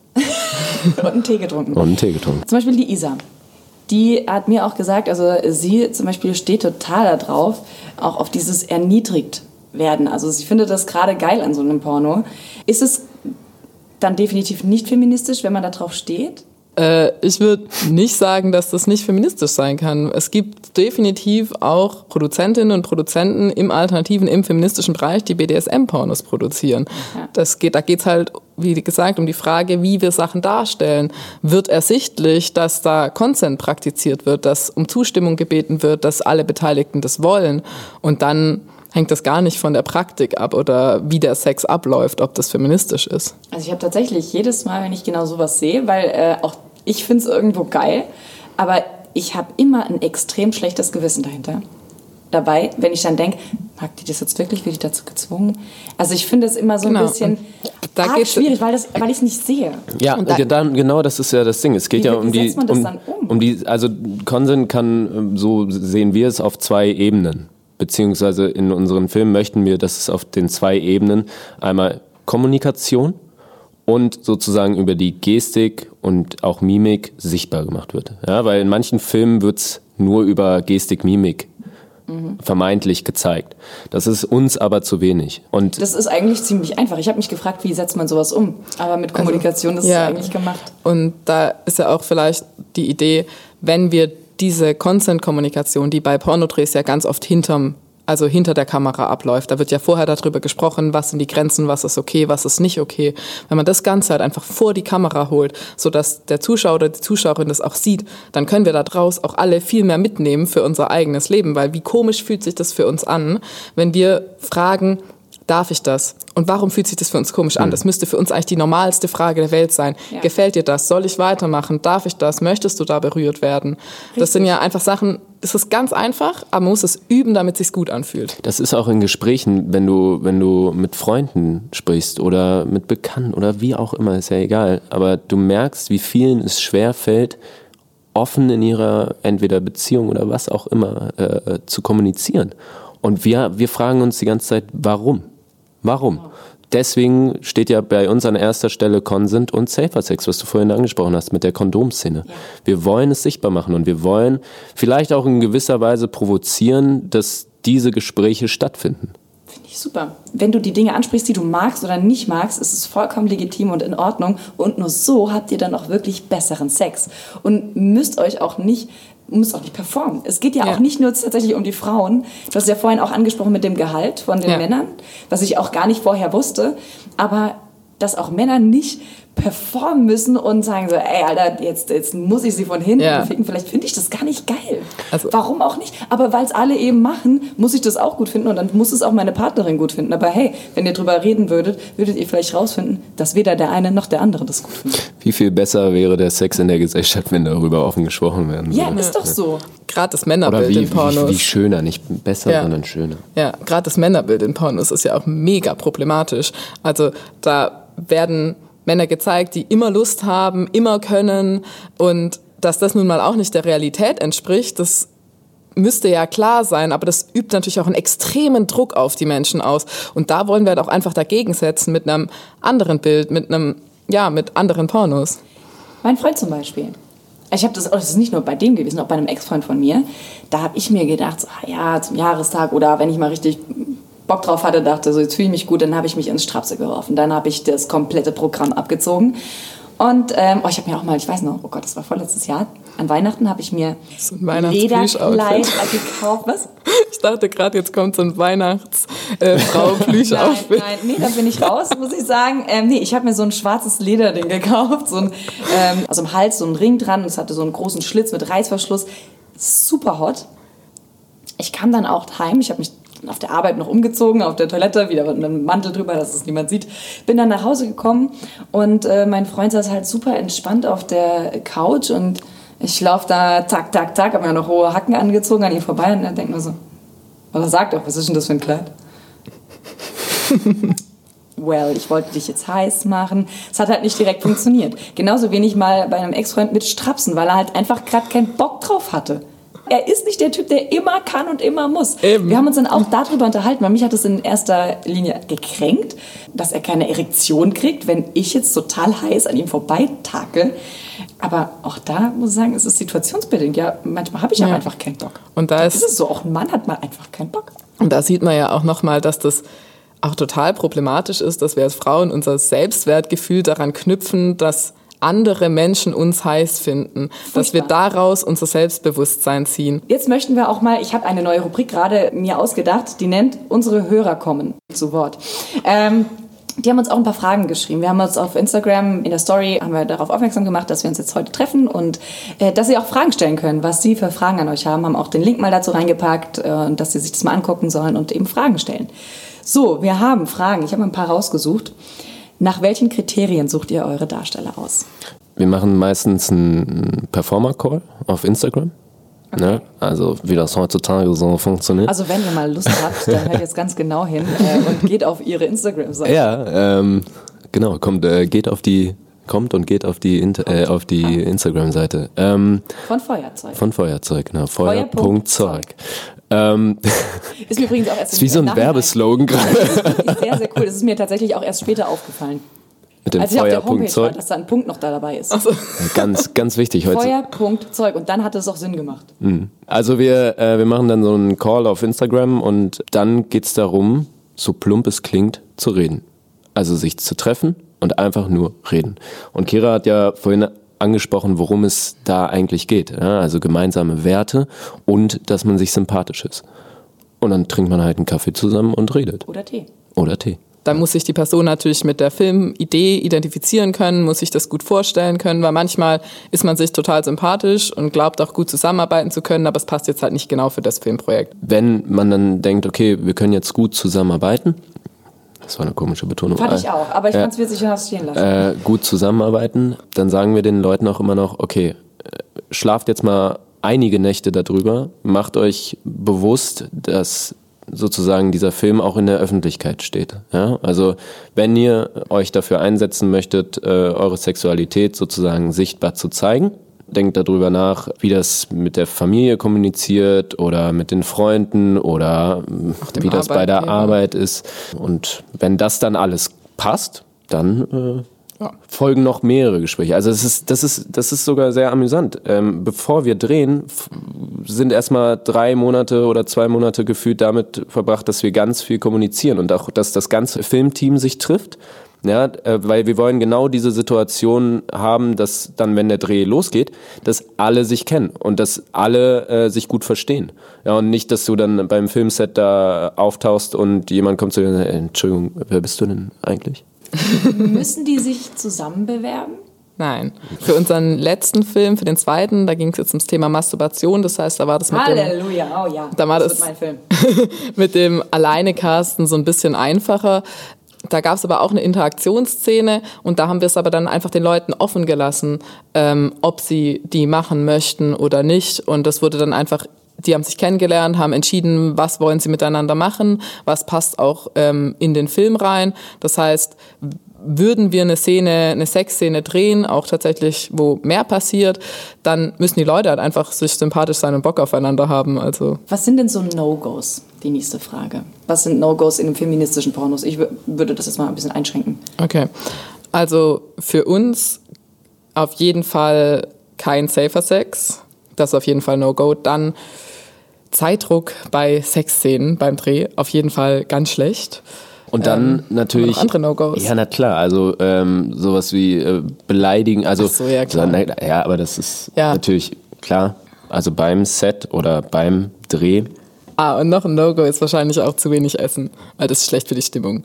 Und einen Tee getrunken. Und einen Tee getrunken. Zum Beispiel die Isa. Die hat mir auch gesagt, also sie zum Beispiel steht total darauf, auch auf dieses erniedrigt werden. Also sie findet das gerade geil an so einem Porno. Ist es dann definitiv nicht feministisch, wenn man da drauf steht? Äh, ich würde nicht sagen, dass das nicht feministisch sein kann. Es gibt definitiv auch Produzentinnen und Produzenten im alternativen, im feministischen Bereich, die B D S M-Pornos produzieren. Ja. Das geht, da geht es halt, wie gesagt, um die Frage, wie wir Sachen darstellen. Wird ersichtlich, dass da Consent praktiziert wird, dass um Zustimmung gebeten wird, dass alle Beteiligten das wollen? Und dann hängt das gar nicht von der Praktik ab oder wie der Sex abläuft, ob das feministisch ist. Also ich habe tatsächlich jedes Mal, wenn ich genau sowas sehe, weil äh, auch ich finde es irgendwo geil, aber ich habe immer ein extrem schlechtes Gewissen dahinter. Dabei, wenn ich dann denke, mag die das jetzt wirklich, wird die dazu gezwungen? Also ich finde es immer so ein genau. bisschen da arg schwierig, weil, das, weil ich es nicht sehe. Ja, und da, dann, genau das ist ja das Ding. Es geht wie, ja um wie die, setzt man das um, dann um? um die, also Consent kann, so sehen wir es, auf zwei Ebenen. Beziehungsweise in unseren Filmen möchten wir, dass es auf den zwei Ebenen einmal Kommunikation und sozusagen über die Gestik und auch Mimik sichtbar gemacht wird. Ja, weil in manchen Filmen wird es nur über Gestik, Mimik mhm. vermeintlich gezeigt. Das ist uns aber zu wenig. Und das ist eigentlich ziemlich einfach. Ich habe mich gefragt, wie setzt man sowas um? Aber mit Kommunikation also, ist ja. es eigentlich gemacht. Und da ist ja auch vielleicht die Idee, wenn wir diese Consent-Kommunikation, die bei Pornodrehs ja ganz oft hinterm also hinter der Kamera abläuft. Da wird ja vorher darüber gesprochen, was sind die Grenzen, was ist okay, was ist nicht okay. Wenn man das Ganze halt einfach vor die Kamera holt, sodass der Zuschauer oder die Zuschauerin das auch sieht, dann können wir daraus auch alle viel mehr mitnehmen für unser eigenes Leben. Weil wie komisch fühlt sich das für uns an, wenn wir fragen, darf ich das? Und warum fühlt sich das für uns komisch an? Das müsste für uns eigentlich die normalste Frage der Welt sein. Ja. Gefällt dir das? Soll ich weitermachen? Darf ich das? Möchtest du da berührt werden? Richtig. Das sind ja einfach Sachen, das ist ganz einfach, aber man muss es üben, damit es sich gut anfühlt. Das ist auch in Gesprächen, wenn du, wenn du mit Freunden sprichst oder mit Bekannten oder wie auch immer, ist ja egal. Aber du merkst, wie vielen es schwerfällt, offen in ihrer entweder Beziehung oder was auch immer äh, zu kommunizieren. Und wir, wir fragen uns die ganze Zeit, warum? Warum? Deswegen steht ja bei uns an erster Stelle Consent und Safer Sex, was du vorhin angesprochen hast mit der Kondomszene. Ja. Wir wollen es sichtbar machen und wir wollen vielleicht auch in gewisser Weise provozieren, dass diese Gespräche stattfinden. Finde ich super. Wenn du die Dinge ansprichst, die du magst oder nicht magst, ist es vollkommen legitim und in Ordnung. Und nur so habt ihr dann auch wirklich besseren Sex. Und müsst euch auch nicht... muss auch nicht performen. Es geht ja, ja auch nicht nur tatsächlich um die Frauen. Du hast ja vorhin auch angesprochen mit dem Gehalt von den ja. Männern, was ich auch gar nicht vorher wusste. Aber dass auch Männer nicht performen müssen und sagen so, ey, Alter, jetzt, jetzt muss ich sie von hinten ja. ficken. Vielleicht finde ich das gar nicht geil. Also, warum auch nicht? Aber weil es alle eben machen, muss ich das auch gut finden und dann muss es auch meine Partnerin gut finden. Aber hey, wenn ihr drüber reden würdet, würdet ihr vielleicht rausfinden, dass weder der eine noch der andere das gut findet. Wie viel besser wäre der Sex in der Gesellschaft, wenn darüber offen gesprochen werden würde? Ja, ist doch so. Gerade das Männerbild wie, in Pornos. Wie, wie schöner, nicht besser, ja. sondern schöner. Ja, gerade das Männerbild in Pornos ist ja auch mega problematisch. Also da werden Männer gezeigt, die immer Lust haben, immer können und dass das nun mal auch nicht der Realität entspricht, das müsste ja klar sein, aber das übt natürlich auch einen extremen Druck auf die Menschen aus und da wollen wir halt auch einfach dagegen setzen mit einem anderen Bild, mit einem, ja, mit anderen Pornos. Mein Freund zum Beispiel. Ich habe das, das ist nicht nur bei dem gewesen, auch bei einem Ex-Freund von mir. Da habe ich mir gedacht, so, ja, zum Jahrestag oder wenn ich mal richtig Bock drauf hatte, dachte so, jetzt fühle ich mich gut, dann habe ich mich ins Strapse geworfen. Dann habe ich das komplette Programm abgezogen. Und ähm, oh, ich habe mir auch mal, ich weiß noch, oh Gott, das war vorletztes Jahr, an Weihnachten habe ich mir Lederkleid gekauft. Was? Ich dachte gerade, jetzt kommt so ein Weihnachtsfrau-Plüsch-Outfit. nein, nein, nee, da bin ich raus, muss ich sagen. Ähm, nee, ich habe mir so ein schwarzes Lederding gekauft, so ein, ähm, also im Hals so ein Ring dran und es hatte so einen großen Schlitz mit Reißverschluss. Super hot. Ich kam dann auch heim, ich habe mich auf der Arbeit noch umgezogen, auf der Toilette, wieder mit einem Mantel drüber, dass es niemand sieht. Bin dann nach Hause gekommen und äh, mein Freund saß halt super entspannt auf der Couch und ich laufe da, tak, tak, tak, habe mir noch hohe Hacken angezogen, an ihm vorbei und er denkt mir so, oder sagt auch, was ist denn das für ein Kleid? Well, ich wollte dich jetzt heiß machen. Es hat halt nicht direkt funktioniert. Genauso wenig mal bei einem Ex-Freund mit Strapsen, weil er halt einfach gerade keinen Bock drauf hatte. Er ist nicht der Typ, der immer kann und immer muss. Eben. Wir haben uns dann auch darüber unterhalten, weil mich hat es in erster Linie gekränkt, dass er keine Erektion kriegt, wenn ich jetzt total heiß an ihm vorbeitakel. Aber auch da muss ich sagen, es ist situationsbedingt. Ja, manchmal habe ich ja. auch einfach keinen Bock. Und da ist, ist es so, auch ein Mann hat mal einfach keinen Bock. Und da sieht man ja auch nochmal, dass das auch total problematisch ist, dass wir als Frauen unser Selbstwertgefühl daran knüpfen, dass andere Menschen uns heiß finden, Furchtbar. Dass wir daraus unser Selbstbewusstsein ziehen. Jetzt möchten wir auch mal, ich habe eine neue Rubrik gerade mir ausgedacht, die nennt unsere Hörer kommen zu Wort. Ähm, die haben uns auch ein paar Fragen geschrieben. Wir haben uns auf Instagram in der Story haben wir darauf aufmerksam gemacht, dass wir uns jetzt heute treffen und äh, dass sie auch Fragen stellen können, was sie für Fragen an euch haben, haben auch den Link mal dazu reingepackt äh, und dass sie sich das mal angucken sollen und eben Fragen stellen. So, wir haben Fragen. Ich habe ein paar rausgesucht. Nach welchen Kriterien sucht ihr eure Darsteller aus? Wir machen meistens einen Performer-Call auf Instagram. Okay. Ne? Also wie das heutzutage so funktioniert. Also wenn ihr mal Lust habt, dann hört jetzt ganz genau hin äh, und geht auf ihre Instagram-Seite. Ja, ähm, genau, kommt, äh, geht auf die, kommt und geht auf die, Inter- äh, auf die ah. Instagram-Seite. Ähm, von Feuerzeug. Von Feuerzeug, genau. Feuer Punkt Zeug. Ähm, Ist mir übrigens auch erst das ist wie so ein Werbeslogan gerade. Ist sehr, sehr cool. Das ist mir tatsächlich auch erst später aufgefallen. Mit dem Als ich auf der Homepage Feuer.zeug. war, dass da ein Punkt noch da dabei ist. Also, Ja, ganz, ganz wichtig heute. Feuer.zeug. Und dann hat es auch Sinn gemacht. Also wir, äh, wir machen dann so einen Call auf Instagram und dann geht's darum, so plump es klingt, zu reden. Also sich zu treffen und einfach nur reden. Und Kira hat ja vorhin angesprochen, worum es da eigentlich geht. Ja, also gemeinsame Werte und dass man sich sympathisch ist. Und dann trinkt man halt einen Kaffee zusammen und redet. Oder Tee. Oder Tee. da muss sich die Person natürlich mit der Filmidee identifizieren können, muss sich das gut vorstellen können, weil manchmal ist man sich total sympathisch und glaubt auch gut zusammenarbeiten zu können, aber es passt jetzt halt nicht genau für das Filmprojekt. Wenn man dann denkt, okay, wir können jetzt gut zusammenarbeiten, das war eine komische Betonung. Fand ich auch, aber ich äh, fand es witzig, hast stehen lassen. Äh, gut zusammenarbeiten, dann sagen wir den Leuten auch immer noch, okay, schlaft jetzt mal einige Nächte darüber, macht euch bewusst, dass sozusagen dieser Film auch in der Öffentlichkeit steht. Ja? Also wenn ihr euch dafür einsetzen möchtet, äh, eure Sexualität sozusagen sichtbar zu zeigen, denkt darüber nach, wie das mit der Familie kommuniziert oder mit den Freunden oder wie das bei der Arbeit ist. Und wenn das dann alles passt, dann äh, ja. folgen noch mehrere Gespräche. Also das ist, das ist, das ist sogar sehr amüsant. Ähm, bevor wir drehen, f- sind erstmal drei Monate oder zwei Monate gefühlt damit verbracht, dass wir ganz viel kommunizieren und auch, dass das ganze Filmteam sich trifft. Ja, äh, weil wir wollen genau diese Situation haben, dass dann, wenn der Dreh losgeht, dass alle sich kennen und dass alle äh, sich gut verstehen. Ja, und nicht, dass du dann beim Filmset da auftauchst und jemand kommt zu dir und sagt, Entschuldigung, wer bist du denn eigentlich? Müssen die sich zusammen bewerben? Nein. Für unseren letzten Film, für den zweiten, da ging es jetzt ums Thema Masturbation. Das heißt, da war das mit Halleluja, dem, oh ja, da war das das, wird mein Film. mit dem Alleine-Casten so ein bisschen einfacher. Da gab es aber auch eine Interaktionsszene und da haben wir es aber dann einfach den Leuten offen gelassen, ähm, ob sie die machen möchten oder nicht. Und das wurde dann einfach, die haben sich kennengelernt, haben entschieden, was wollen sie miteinander machen, was passt auch ähm, in den Film rein. Das heißt, würden wir eine Szene, eine Sexszene drehen, auch tatsächlich, wo mehr passiert, dann müssen die Leute halt einfach sich sympathisch sein und Bock aufeinander haben. Also Was sind denn so No-Gos? Die nächste Frage. Was sind No-Gos in den feministischen Pornos? Ich w- würde das jetzt mal ein bisschen einschränken. Okay, also für uns auf jeden Fall kein Safer Sex. Das ist auf jeden Fall No-Go. Dann Zeitdruck bei Sexszenen beim Dreh, auf jeden Fall ganz schlecht. Und dann Ähm, natürlich. aber noch andere No-Gos. Ja, na klar. Also ähm, sowas wie äh, beleidigen. Also, Ach so, ja, klar. na, ja, aber das ist Ja. natürlich klar. Also beim Set oder beim Dreh. Ah, und noch ein No-Go ist wahrscheinlich auch zu wenig essen, weil das ist schlecht für die Stimmung.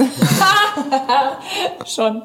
Schon.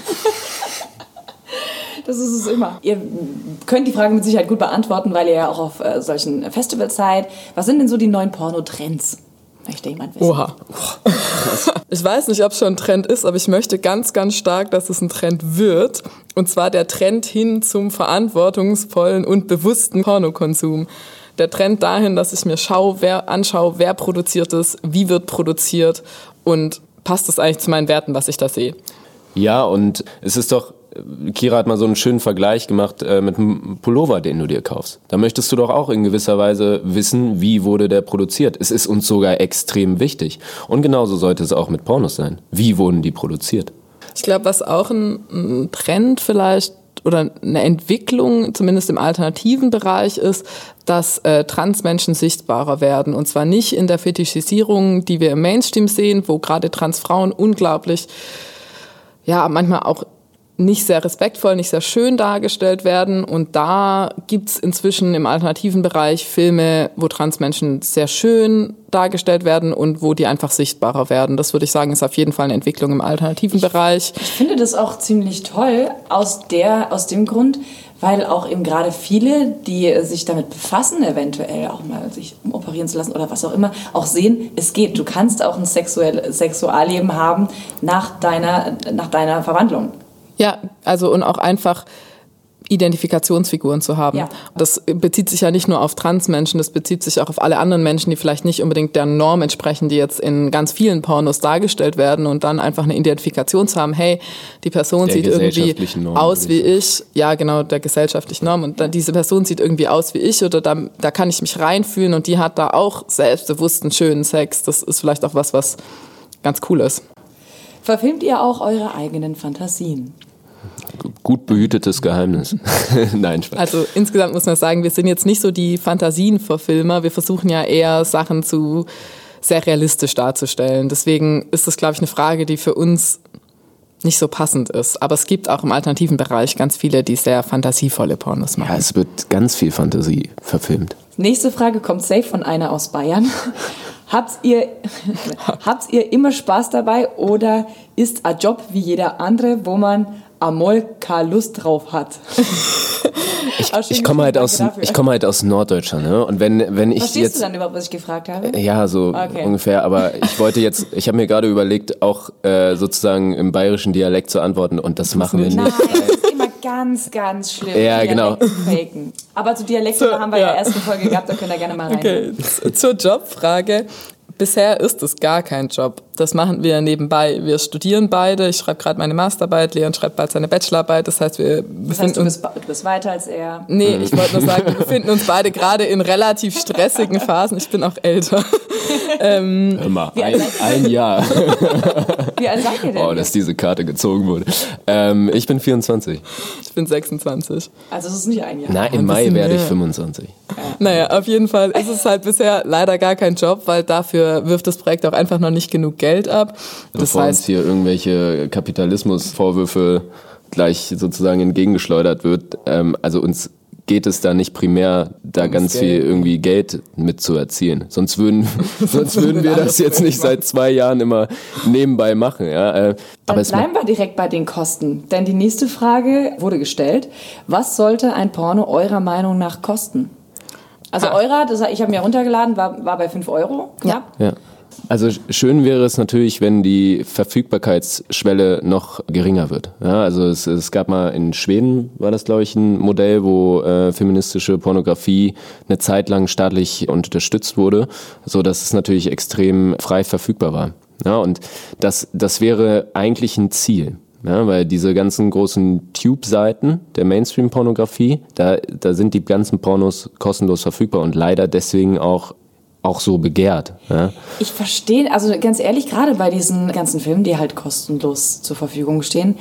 Das ist es immer. Ihr könnt die Frage mit Sicherheit gut beantworten, weil ihr ja auch auf äh, solchen Festivals seid. Was sind denn so die neuen Porno-Trends? Möchte jemand wissen? Oha. Ich weiß nicht, ob es schon ein Trend ist, aber ich möchte ganz, ganz stark, dass es ein Trend wird. Und zwar der Trend hin zum verantwortungsvollen und bewussten Pornokonsum. Der Trend dahin, dass ich mir schau, wer, anschaue, wer produziert es, wie wird produziert und passt es eigentlich zu meinen Werten, was ich da sehe. Ja, und es ist doch, Kira hat mal so einen schönen Vergleich gemacht äh, mit einem Pullover, den du dir kaufst. Da möchtest du doch auch in gewisser Weise wissen, wie wurde der produziert. Es ist uns sogar extrem wichtig. Und genauso sollte es auch mit Pornos sein. Wie wurden die produziert? Ich glaube, was auch ein, ein Trend vielleicht oder eine Entwicklung, zumindest im alternativen Bereich ist, dass äh, Transmenschen sichtbarer werden. Und zwar nicht in der Fetischisierung, die wir im Mainstream sehen, wo gerade Transfrauen unglaublich, ja, manchmal auch nicht sehr respektvoll, nicht sehr schön dargestellt werden. Und da gibt's inzwischen im alternativen Bereich Filme, wo Transmenschen sehr schön dargestellt werden und wo die einfach sichtbarer werden. Das würde ich sagen, ist auf jeden Fall eine Entwicklung im alternativen Bereich. Ich finde das auch ziemlich toll aus, der, aus dem Grund, weil auch eben gerade viele, die sich damit befassen, eventuell auch mal sich operieren zu lassen oder was auch immer, auch sehen, es geht. Du kannst auch ein sexuell, Sexualleben haben nach deiner, nach deiner Verwandlung. Ja, also und auch einfach Identifikationsfiguren zu haben. Ja. Das bezieht sich ja nicht nur auf Transmenschen, das bezieht sich auch auf alle anderen Menschen, die vielleicht nicht unbedingt der Norm entsprechen, die jetzt in ganz vielen Pornos dargestellt werden und dann einfach eine Identifikation zu haben, hey, die Person Der sieht irgendwie Norm, aus wie ich, ja genau, der gesellschaftlichen Norm und dann, diese Person sieht irgendwie aus wie ich oder da, da kann ich mich reinfühlen und die hat da auch selbstbewussten, schönen Sex. Das ist vielleicht auch was, was ganz cool ist. Verfilmt ihr auch eure eigenen Fantasien? Gut behütetes Geheimnis. Nein, Spaß. Also insgesamt muss man sagen, wir sind jetzt nicht so die Fantasienverfilmer. Wir versuchen ja eher Sachen zu sehr realistisch darzustellen. Deswegen ist das, glaube ich, eine Frage, die für uns nicht so passend ist. Aber es gibt auch im alternativen Bereich ganz viele, die sehr fantasievolle Pornos machen. Ja, es wird ganz viel Fantasie verfilmt. Nächste Frage kommt safe von einer aus Bayern. Habt ihr, habt ihr immer Spaß dabei oder ist ein Job wie jeder andere, wo man einmal keine Lust drauf hat? Ich, ich komme halt aus, ich komme halt aus Norddeutschland, ne? Und wenn, wenn ich Verstehst jetzt, du dann überhaupt, was ich gefragt habe? ja, so Okay. ungefähr. Aber ich wollte jetzt, ich habe mir gerade überlegt, auch äh, sozusagen im bayerischen Dialekt zu antworten und das machen wir nicht. Nein, das ist immer ganz, ganz schlimm. Ja, genau. Dialekte faken. Aber zu Dialekten So, haben wir ja ja. erste Folge gehabt, da könnt ihr gerne mal rein. Okay, z- zur Jobfrage. Bisher ist es gar kein Job. Das machen wir nebenbei. Wir studieren beide. Ich schreibe gerade meine Masterarbeit, Leon schreibt bald seine Bachelorarbeit. Das heißt, wir Das befinden heißt, du uns... bist, du bist weiter als er. Nee, ich wollte nur sagen, wir befinden uns beide gerade in relativ stressigen Phasen. Ich bin auch älter. ähm, Immer ein, ein Jahr. Wie alt seid ihr denn? Oh, dass diese Karte gezogen wurde. Ähm, ich bin vierundzwanzig. ich bin sechsundzwanzig. Also es ist nicht ein Jahr. Na, im ein Mai bisschen werde ich mehr. fünfundzwanzig. Naja, auf jeden Fall ist es halt bisher leider gar kein Job, weil dafür wirft das Projekt auch einfach noch nicht genug Geld ab. Das Bevor uns heißt, hier irgendwelche Kapitalismusvorwürfe gleich sozusagen entgegengeschleudert wird, ähm, also uns geht es da nicht primär, da ganz Geld. viel irgendwie Geld mit zu erzielen. Sonst würden, sonst würden wir das jetzt nicht seit zwei Jahren immer nebenbei machen. Ja? Äh, Dann aber es bleiben wir direkt bei den Kosten. Denn die nächste Frage wurde gestellt. Was sollte ein Porno eurer Meinung nach kosten? Also Ah. eurer, das, ich habe mir runtergeladen, war, war bei fünf Euro knapp. Ja. Also schön wäre es natürlich, wenn die Verfügbarkeitsschwelle noch geringer wird. Ja, also es, es gab mal in Schweden, war das glaube ich ein Modell, wo äh, feministische Pornografie eine Zeit lang staatlich unterstützt wurde, so dass es natürlich extrem frei verfügbar war. Ja, und das, das wäre eigentlich ein Ziel. Ja, weil diese ganzen großen Tube-Seiten der Mainstream-Pornografie, da, da sind die ganzen Pornos kostenlos verfügbar und leider deswegen auch auch so begehrt. Ja? Ich verstehe, also ganz ehrlich, gerade bei diesen ganzen Filmen, die halt kostenlos zur Verfügung stehen,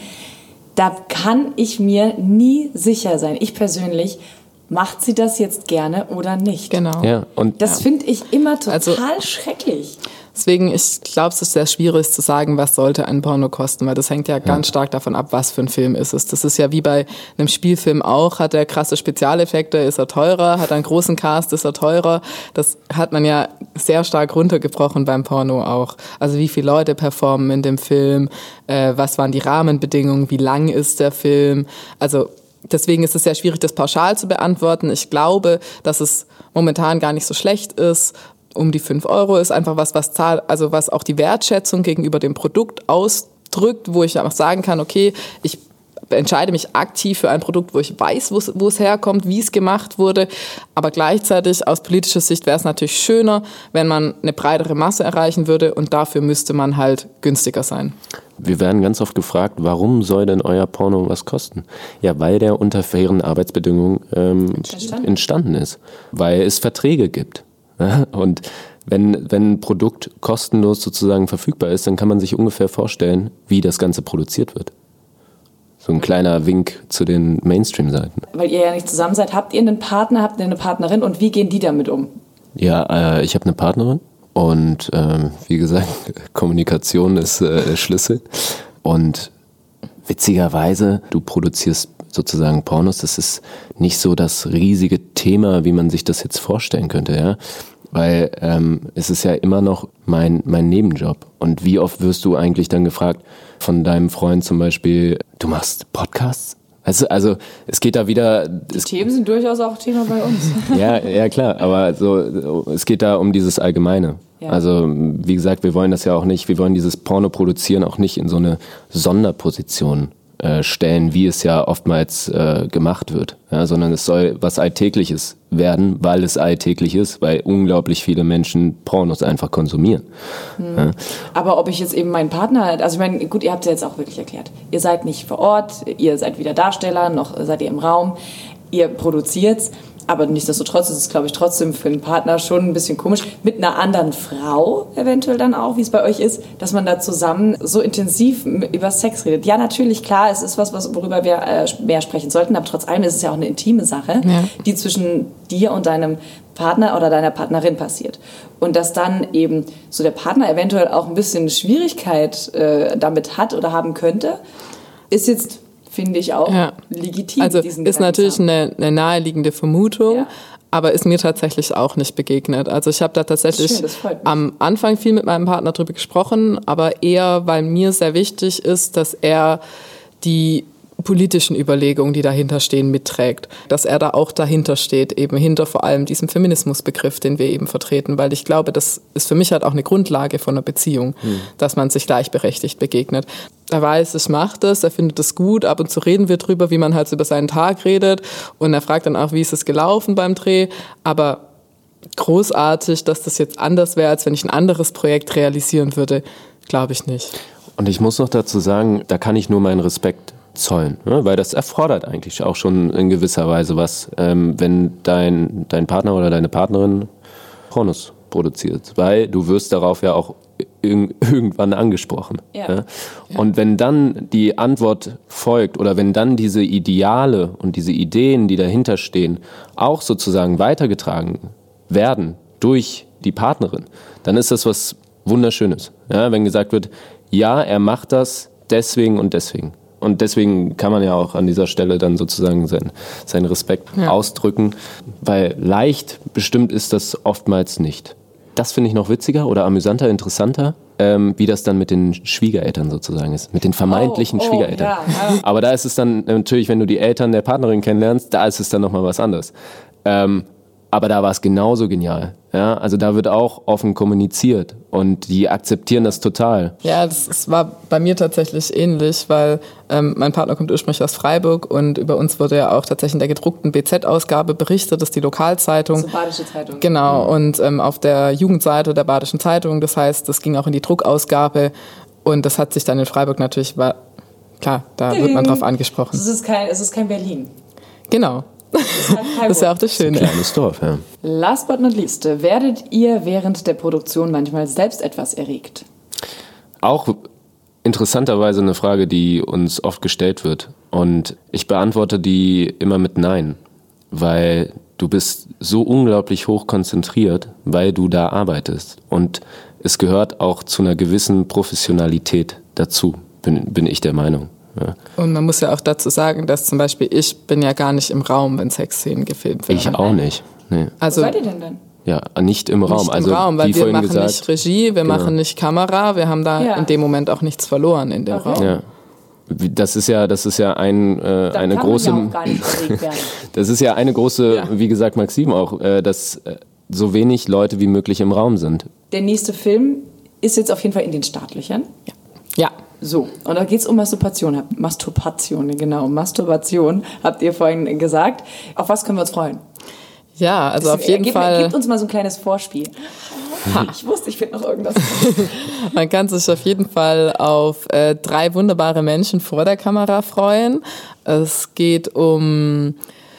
da kann ich mir nie sicher sein. Ich persönlich, macht sie das jetzt gerne oder nicht? genau. Ja, und Das finde ich immer total Also- schrecklich. Deswegen, ich glaube, es ist sehr schwierig zu sagen, was sollte ein Porno kosten, weil das hängt ja ganz stark davon ab, was für ein Film ist es. Das ist ja wie bei einem Spielfilm auch, hat er krasse Spezialeffekte, ist er teurer, hat er einen großen Cast, ist er teurer. Das hat man ja sehr stark runtergebrochen beim Porno auch. Also wie viele Leute performen in dem Film, äh, was waren die Rahmenbedingungen, wie lang ist der Film, also deswegen ist es sehr schwierig, das pauschal zu beantworten. Ich glaube, dass es momentan gar nicht so schlecht ist. Um die fünf Euro ist einfach was, was zahlt, also was auch die Wertschätzung gegenüber dem Produkt ausdrückt, wo ich einfach sagen kann, okay, ich entscheide mich aktiv für ein Produkt, wo ich weiß, wo es, wo es herkommt, wie es gemacht wurde. Aber gleichzeitig aus politischer Sicht wäre es natürlich schöner, wenn man eine breitere Masse erreichen würde und dafür müsste man halt günstiger sein. wir werden ganz oft gefragt, warum soll denn euer Porno was kosten? Ja, weil der unter fairen Arbeitsbedingungen ähm, Entstanden. entstanden ist, weil es Verträge gibt. Ja? Und wenn, wenn ein Produkt kostenlos sozusagen verfügbar ist, dann kann man sich ungefähr vorstellen, wie das Ganze produziert wird. So ein kleiner Wink zu den Mainstream-Seiten. Weil ihr ja nicht zusammen seid. Habt ihr einen Partner, habt ihr eine Partnerin und wie gehen die damit um? Ja, äh, ich habe eine Partnerin und ähm, wie gesagt, Kommunikation ist äh, der Schlüssel. Und witzigerweise, du produzierst sozusagen Pornos, das ist nicht so das riesige Thema, wie man sich das jetzt vorstellen könnte, ja. Weil ähm, es ist ja immer noch mein, mein Nebenjob. Und wie oft wirst du eigentlich dann gefragt von deinem Freund zum Beispiel, du machst Podcasts? Weißt du, also es geht da wieder... Es, Themen sind durchaus auch Thema bei uns. ja, ja klar, aber so es geht da um dieses Allgemeine. Ja. Also wie gesagt, wir wollen das ja auch nicht, wir wollen dieses Porno produzieren auch nicht in so eine Sonderposition äh, stellen, wie es ja oftmals äh, gemacht wird, ja, sondern es soll was Alltägliches werden, weil es alltäglich ist, weil unglaublich viele Menschen Pornos einfach konsumieren. Hm. Ja. Aber ob ich jetzt eben meinen Partner, also ich meine, gut, ihr habt es ja jetzt auch wirklich erklärt. Ihr seid nicht vor Ort, ihr seid weder Darsteller, noch seid ihr im Raum, ihr produziert's. Aber nichtsdestotrotz ist es, glaube ich, trotzdem für einen Partner schon ein bisschen komisch. Mit einer anderen Frau eventuell dann auch, wie es bei euch ist, dass man da zusammen so intensiv über Sex redet. Ja, natürlich, klar, es ist was, was worüber wir äh, mehr sprechen sollten. Aber trotz allem ist es ja auch eine intime Sache, ja, die zwischen dir und deinem Partner oder deiner Partnerin passiert. Und dass dann eben so der Partner eventuell auch ein bisschen Schwierigkeit äh, damit hat oder haben könnte, ist jetzt... finde ich auch ja. legitim. Also diesen ist natürlich eine, eine naheliegende Vermutung, ja, aber ist mir tatsächlich auch nicht begegnet. Also ich habe da tatsächlich schön, am Anfang viel mit meinem Partner drüber gesprochen, aber eher, weil mir sehr wichtig ist, dass er die politischen Überlegungen, die dahinter stehen, mitträgt. Dass er da auch dahinter steht, eben hinter vor allem diesem Feminismusbegriff, den wir eben vertreten. Weil ich glaube, das ist für mich halt auch eine Grundlage von einer Beziehung, hm. dass man sich gleichberechtigt begegnet. Er weiß, ich mache das, er findet das gut, ab und zu reden wir drüber, wie man halt so über seinen Tag redet. Und er fragt dann auch, wie ist es gelaufen beim Dreh. Aber großartig, dass das jetzt anders wäre, als wenn ich ein anderes Projekt realisieren würde, glaube ich nicht. Und ich muss noch dazu sagen, da kann ich nur meinen Respekt zollen, ne? Weil das erfordert eigentlich auch schon in gewisser Weise was, ähm, wenn dein, dein Partner oder deine Partnerin Pornos produziert, weil du wirst darauf ja auch irg- irgendwann angesprochen. Ja. Ja? Und wenn dann die Antwort folgt oder wenn dann diese Ideale und diese Ideen, die dahinter stehen, auch sozusagen weitergetragen werden durch die Partnerin, dann ist das was Wunderschönes. Ja? Wenn gesagt wird, ja, er macht das deswegen und deswegen. Und deswegen kann man ja auch an dieser Stelle dann sozusagen seinen, seinen Respekt ja. ausdrücken, weil leicht bestimmt ist das oftmals nicht. Das finde ich noch witziger oder amüsanter, interessanter, ähm, wie das dann mit den Schwiegereltern sozusagen ist, mit den vermeintlichen oh, oh, Schwiegereltern. Ja, ja. Aber da ist es dann natürlich, wenn du die Eltern der Partnerin kennenlernst, da ist es dann nochmal was anderes. Ähm, aber da war es genauso genial. Ja, also da wird auch offen kommuniziert und die akzeptieren das total. Ja, das, das war bei mir tatsächlich ähnlich, weil ähm, mein Partner kommt ursprünglich aus Freiburg und über uns wurde ja auch tatsächlich in der gedruckten B Z-Ausgabe berichtet, das ist die Lokalzeitung. Das ist Badische Zeitung. Genau, und ähm, auf der Jugendseite der Badischen Zeitung, das heißt, das ging auch in die Druckausgabe und das hat sich dann in Freiburg natürlich, war, klar, da wird man drauf angesprochen. Es ist kein, es ist kein Berlin. Genau. Das ist, das ist ja auch das Schöne. Das ist ein kleines Dorf, ja. Last but not least, werdet ihr während der Produktion manchmal selbst etwas erregt? Auch interessanterweise eine Frage, die uns oft gestellt wird. Und ich beantworte die immer mit Nein, weil du bist so unglaublich hoch konzentriert, weil du da arbeitest. Und es gehört auch zu einer gewissen Professionalität dazu, bin, bin ich der Meinung. Ja. Und man muss ja auch dazu sagen, dass zum Beispiel ich bin ja gar nicht im Raum, wenn Sexszenen gefilmt werden. Ich auch nicht. Nee. Also, wo seid ihr denn dann? Ja, nicht im Raum. Nicht im also, Raum, weil wie wir machen gesagt, nicht Regie, wir genau. machen nicht Kamera, wir haben da ja. in dem Moment auch nichts verloren in dem okay. Raum. Ja. Das ist ja, das ist ja ein, äh, eine kann große. Man ja auch gar nicht erregt werden. Das ist ja eine große, ja. wie gesagt, Maxim auch, äh, dass äh, so wenig Leute wie möglich im Raum sind. Der nächste Film ist jetzt auf jeden Fall in den Startlöchern. Ja. Ja. So, und da geht es um Masturbation. Masturbation, genau. Masturbation, habt ihr vorhin gesagt. Auf was können wir uns freuen? Ja, also das, auf jeden gib, Fall. Gebt uns mal so ein kleines Vorspiel. Ha, ich wusste, ich finde noch irgendwas. Man kann sich auf jeden Fall auf äh, drei wunderbare Menschen vor der Kamera freuen. Es geht um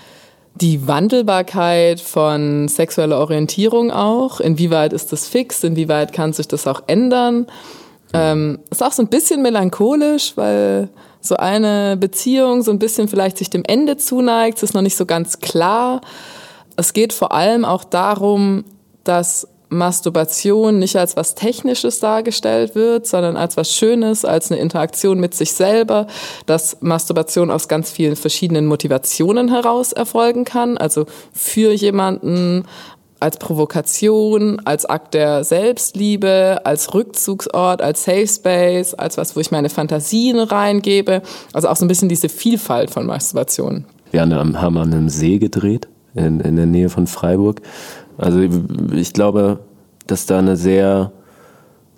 die Wandelbarkeit von sexueller Orientierung auch. Inwieweit ist das fix? Inwieweit kann sich das auch ändern? Ähm, ist auch so ein bisschen melancholisch, weil so eine Beziehung so ein bisschen vielleicht sich dem Ende zuneigt. Es ist noch nicht so ganz klar. Es geht vor allem auch darum, dass Masturbation nicht als was Technisches dargestellt wird, sondern als was Schönes, als eine Interaktion mit sich selber, dass Masturbation aus ganz vielen verschiedenen Motivationen heraus erfolgen kann, also für jemanden, als Provokation, als Akt der Selbstliebe, als Rückzugsort, als Safe Space, als was, wo ich meine Fantasien reingebe. Also auch so ein bisschen diese Vielfalt von Masturbation. Wir haben an einem See gedreht, in, in der Nähe von Freiburg. Also ich glaube, dass da eine sehr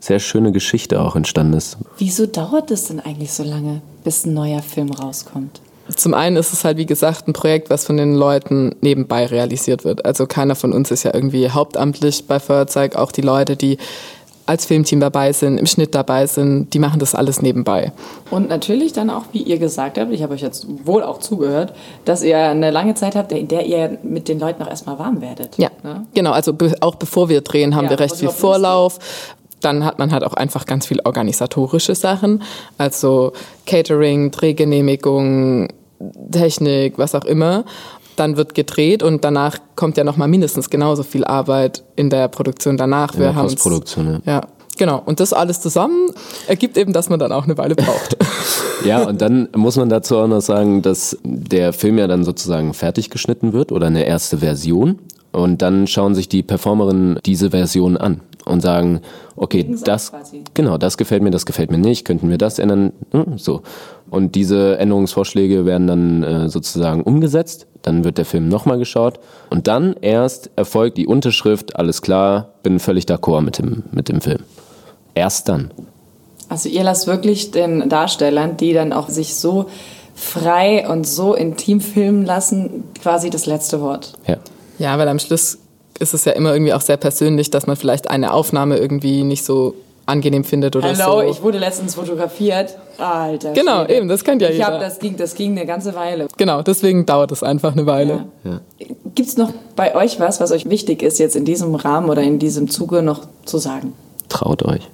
sehr schöne Geschichte auch entstanden ist. Wieso dauert es denn eigentlich so lange, bis ein neuer Film rauskommt? Zum einen ist es halt, wie gesagt, ein Projekt, was von den Leuten nebenbei realisiert wird. Also keiner von uns ist ja irgendwie hauptamtlich bei Feuerzeug. Auch die Leute, die als Filmteam dabei sind, im Schnitt dabei sind, die machen das alles nebenbei. Und natürlich dann auch, wie ihr gesagt habt, ich habe euch jetzt wohl auch zugehört, dass ihr eine lange Zeit habt, in der ihr mit den Leuten auch erstmal warm werdet. Ja, ne? Genau. Also be- auch bevor wir drehen, haben ja, wir recht viel Vorlauf. Dann hat man halt auch einfach ganz viel organisatorische Sachen, also Catering, Drehgenehmigung, Technik, was auch immer. Dann wird gedreht und danach kommt ja noch mal mindestens genauso viel Arbeit in der Produktion danach. In wir der haben Postproduktion, ja. ja. Genau, und das alles zusammen ergibt eben, dass man dann auch eine Weile braucht. Ja, und dann muss man dazu auch noch sagen, dass der Film ja dann sozusagen fertig geschnitten wird oder eine erste Version. Und dann schauen sich die Performerinnen diese Version an und sagen, okay, das, genau, das gefällt mir, das gefällt mir nicht, könnten wir das ändern, so. Und diese Änderungsvorschläge werden dann äh, sozusagen umgesetzt, dann wird der Film nochmal geschaut und dann erst erfolgt die Unterschrift, alles klar, bin völlig d'accord mit dem, mit dem Film. Erst dann. Also ihr lasst wirklich den Darstellern, die dann auch sich so frei und so intim filmen lassen, quasi das letzte Wort. Ja. Ja, weil am Schluss ist es ja immer irgendwie auch sehr persönlich, dass man vielleicht eine Aufnahme irgendwie nicht so angenehm findet oder Hallo, so. Hallo, ich wurde letztens fotografiert. Alter Genau, Schwede. eben, das kennt ja ich jeder. Hab, das, ging, das ging eine ganze Weile. Genau, deswegen dauert es einfach eine Weile. Ja. Ja. Gibt es noch bei euch was, was euch wichtig ist, jetzt in diesem Rahmen oder in diesem Zuge noch zu sagen? Traut euch.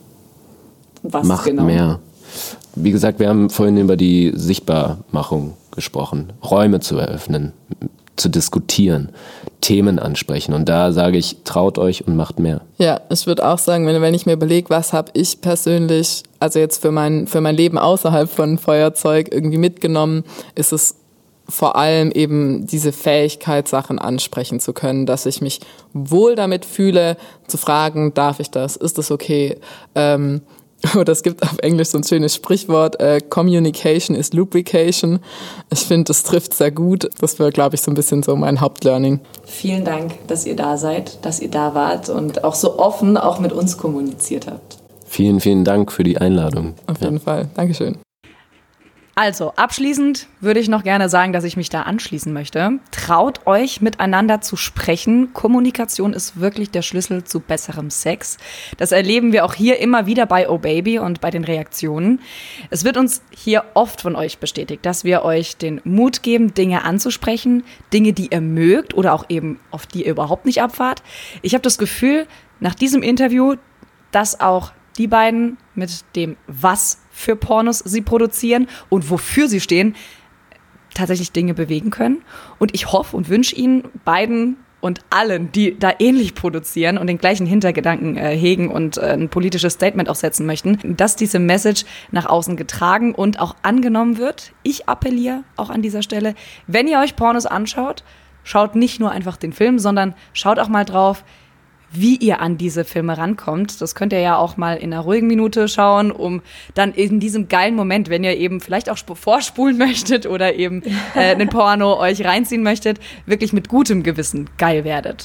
Was Macht genau? mehr. Wie gesagt, wir haben vorhin über die Sichtbarmachung gesprochen. Räume zu eröffnen, zu diskutieren, Themen ansprechen. Und da sage ich, traut euch und macht mehr. Ja, ich würde auch sagen, wenn, wenn ich mir überlege, was habe ich persönlich, also jetzt für mein, für mein Leben außerhalb von Feuerzeug irgendwie mitgenommen, ist es vor allem eben diese Fähigkeit, Sachen ansprechen zu können, dass ich mich wohl damit fühle, zu fragen, darf ich das, ist das okay? Ähm, Oder es gibt auf Englisch so ein schönes Sprichwort, äh, Communication is Lubrication. Ich finde, das trifft sehr gut. Das wäre, glaube ich, so ein bisschen so mein Hauptlearning. Vielen Dank, dass ihr da seid, dass ihr da wart und auch so offen auch mit uns kommuniziert habt. Vielen, vielen Dank für die Einladung. Auf jeden ja. Fall. Dankeschön. Also, abschließend würde ich noch gerne sagen, dass ich mich da anschließen möchte. Traut euch, miteinander zu sprechen. Kommunikation ist wirklich der Schlüssel zu besserem Sex. Das erleben wir auch hier immer wieder bei Oh Baby und bei den Reaktionen. Es wird uns hier oft von euch bestätigt, dass wir euch den Mut geben, Dinge anzusprechen, Dinge, die ihr mögt oder auch eben, auf die ihr überhaupt nicht abfahrt. Ich habe das Gefühl, nach diesem Interview, dass auch die beiden mit dem Was für Pornos sie produzieren und wofür sie stehen, tatsächlich Dinge bewegen können. Und ich hoffe und wünsche Ihnen beiden und allen, die da ähnlich produzieren und den gleichen Hintergedanken äh, hegen und äh, ein politisches Statement auch setzen möchten, dass diese Message nach außen getragen und auch angenommen wird. Ich appelliere auch an dieser Stelle, wenn ihr euch Pornos anschaut, schaut nicht nur einfach den Film, sondern schaut auch mal drauf, wie ihr an diese Filme rankommt. Das könnt ihr ja auch mal in einer ruhigen Minute schauen, um dann in diesem geilen Moment, wenn ihr eben vielleicht auch vorspulen möchtet oder eben äh, einen Porno euch reinziehen möchtet, wirklich mit gutem Gewissen geil werdet.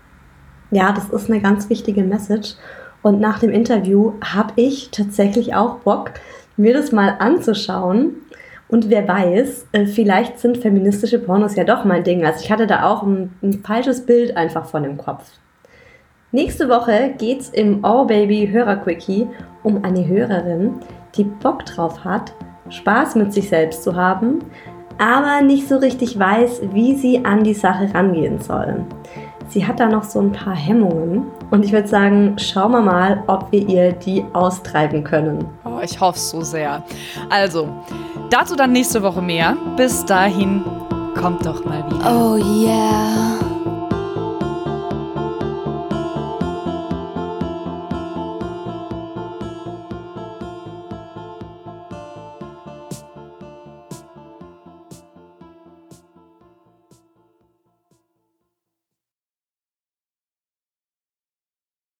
Ja, das ist eine ganz wichtige Message. Und nach dem Interview habe ich tatsächlich auch Bock, mir das mal anzuschauen. Und wer weiß, vielleicht sind feministische Pornos ja doch mein Ding. Also ich hatte da auch ein, ein falsches Bild einfach von dem Kopf. Nächste Woche geht's im Oh Baby Hörer-Quickie um eine Hörerin, die Bock drauf hat, Spaß mit sich selbst zu haben, aber nicht so richtig weiß, wie sie an die Sache rangehen soll. Sie hat da noch so ein paar Hemmungen und ich würde sagen, schauen wir mal, ob wir ihr die austreiben können. Oh, ich hoffe es so sehr. Also, dazu dann nächste Woche mehr. Bis dahin, kommt doch mal wieder. Oh yeah.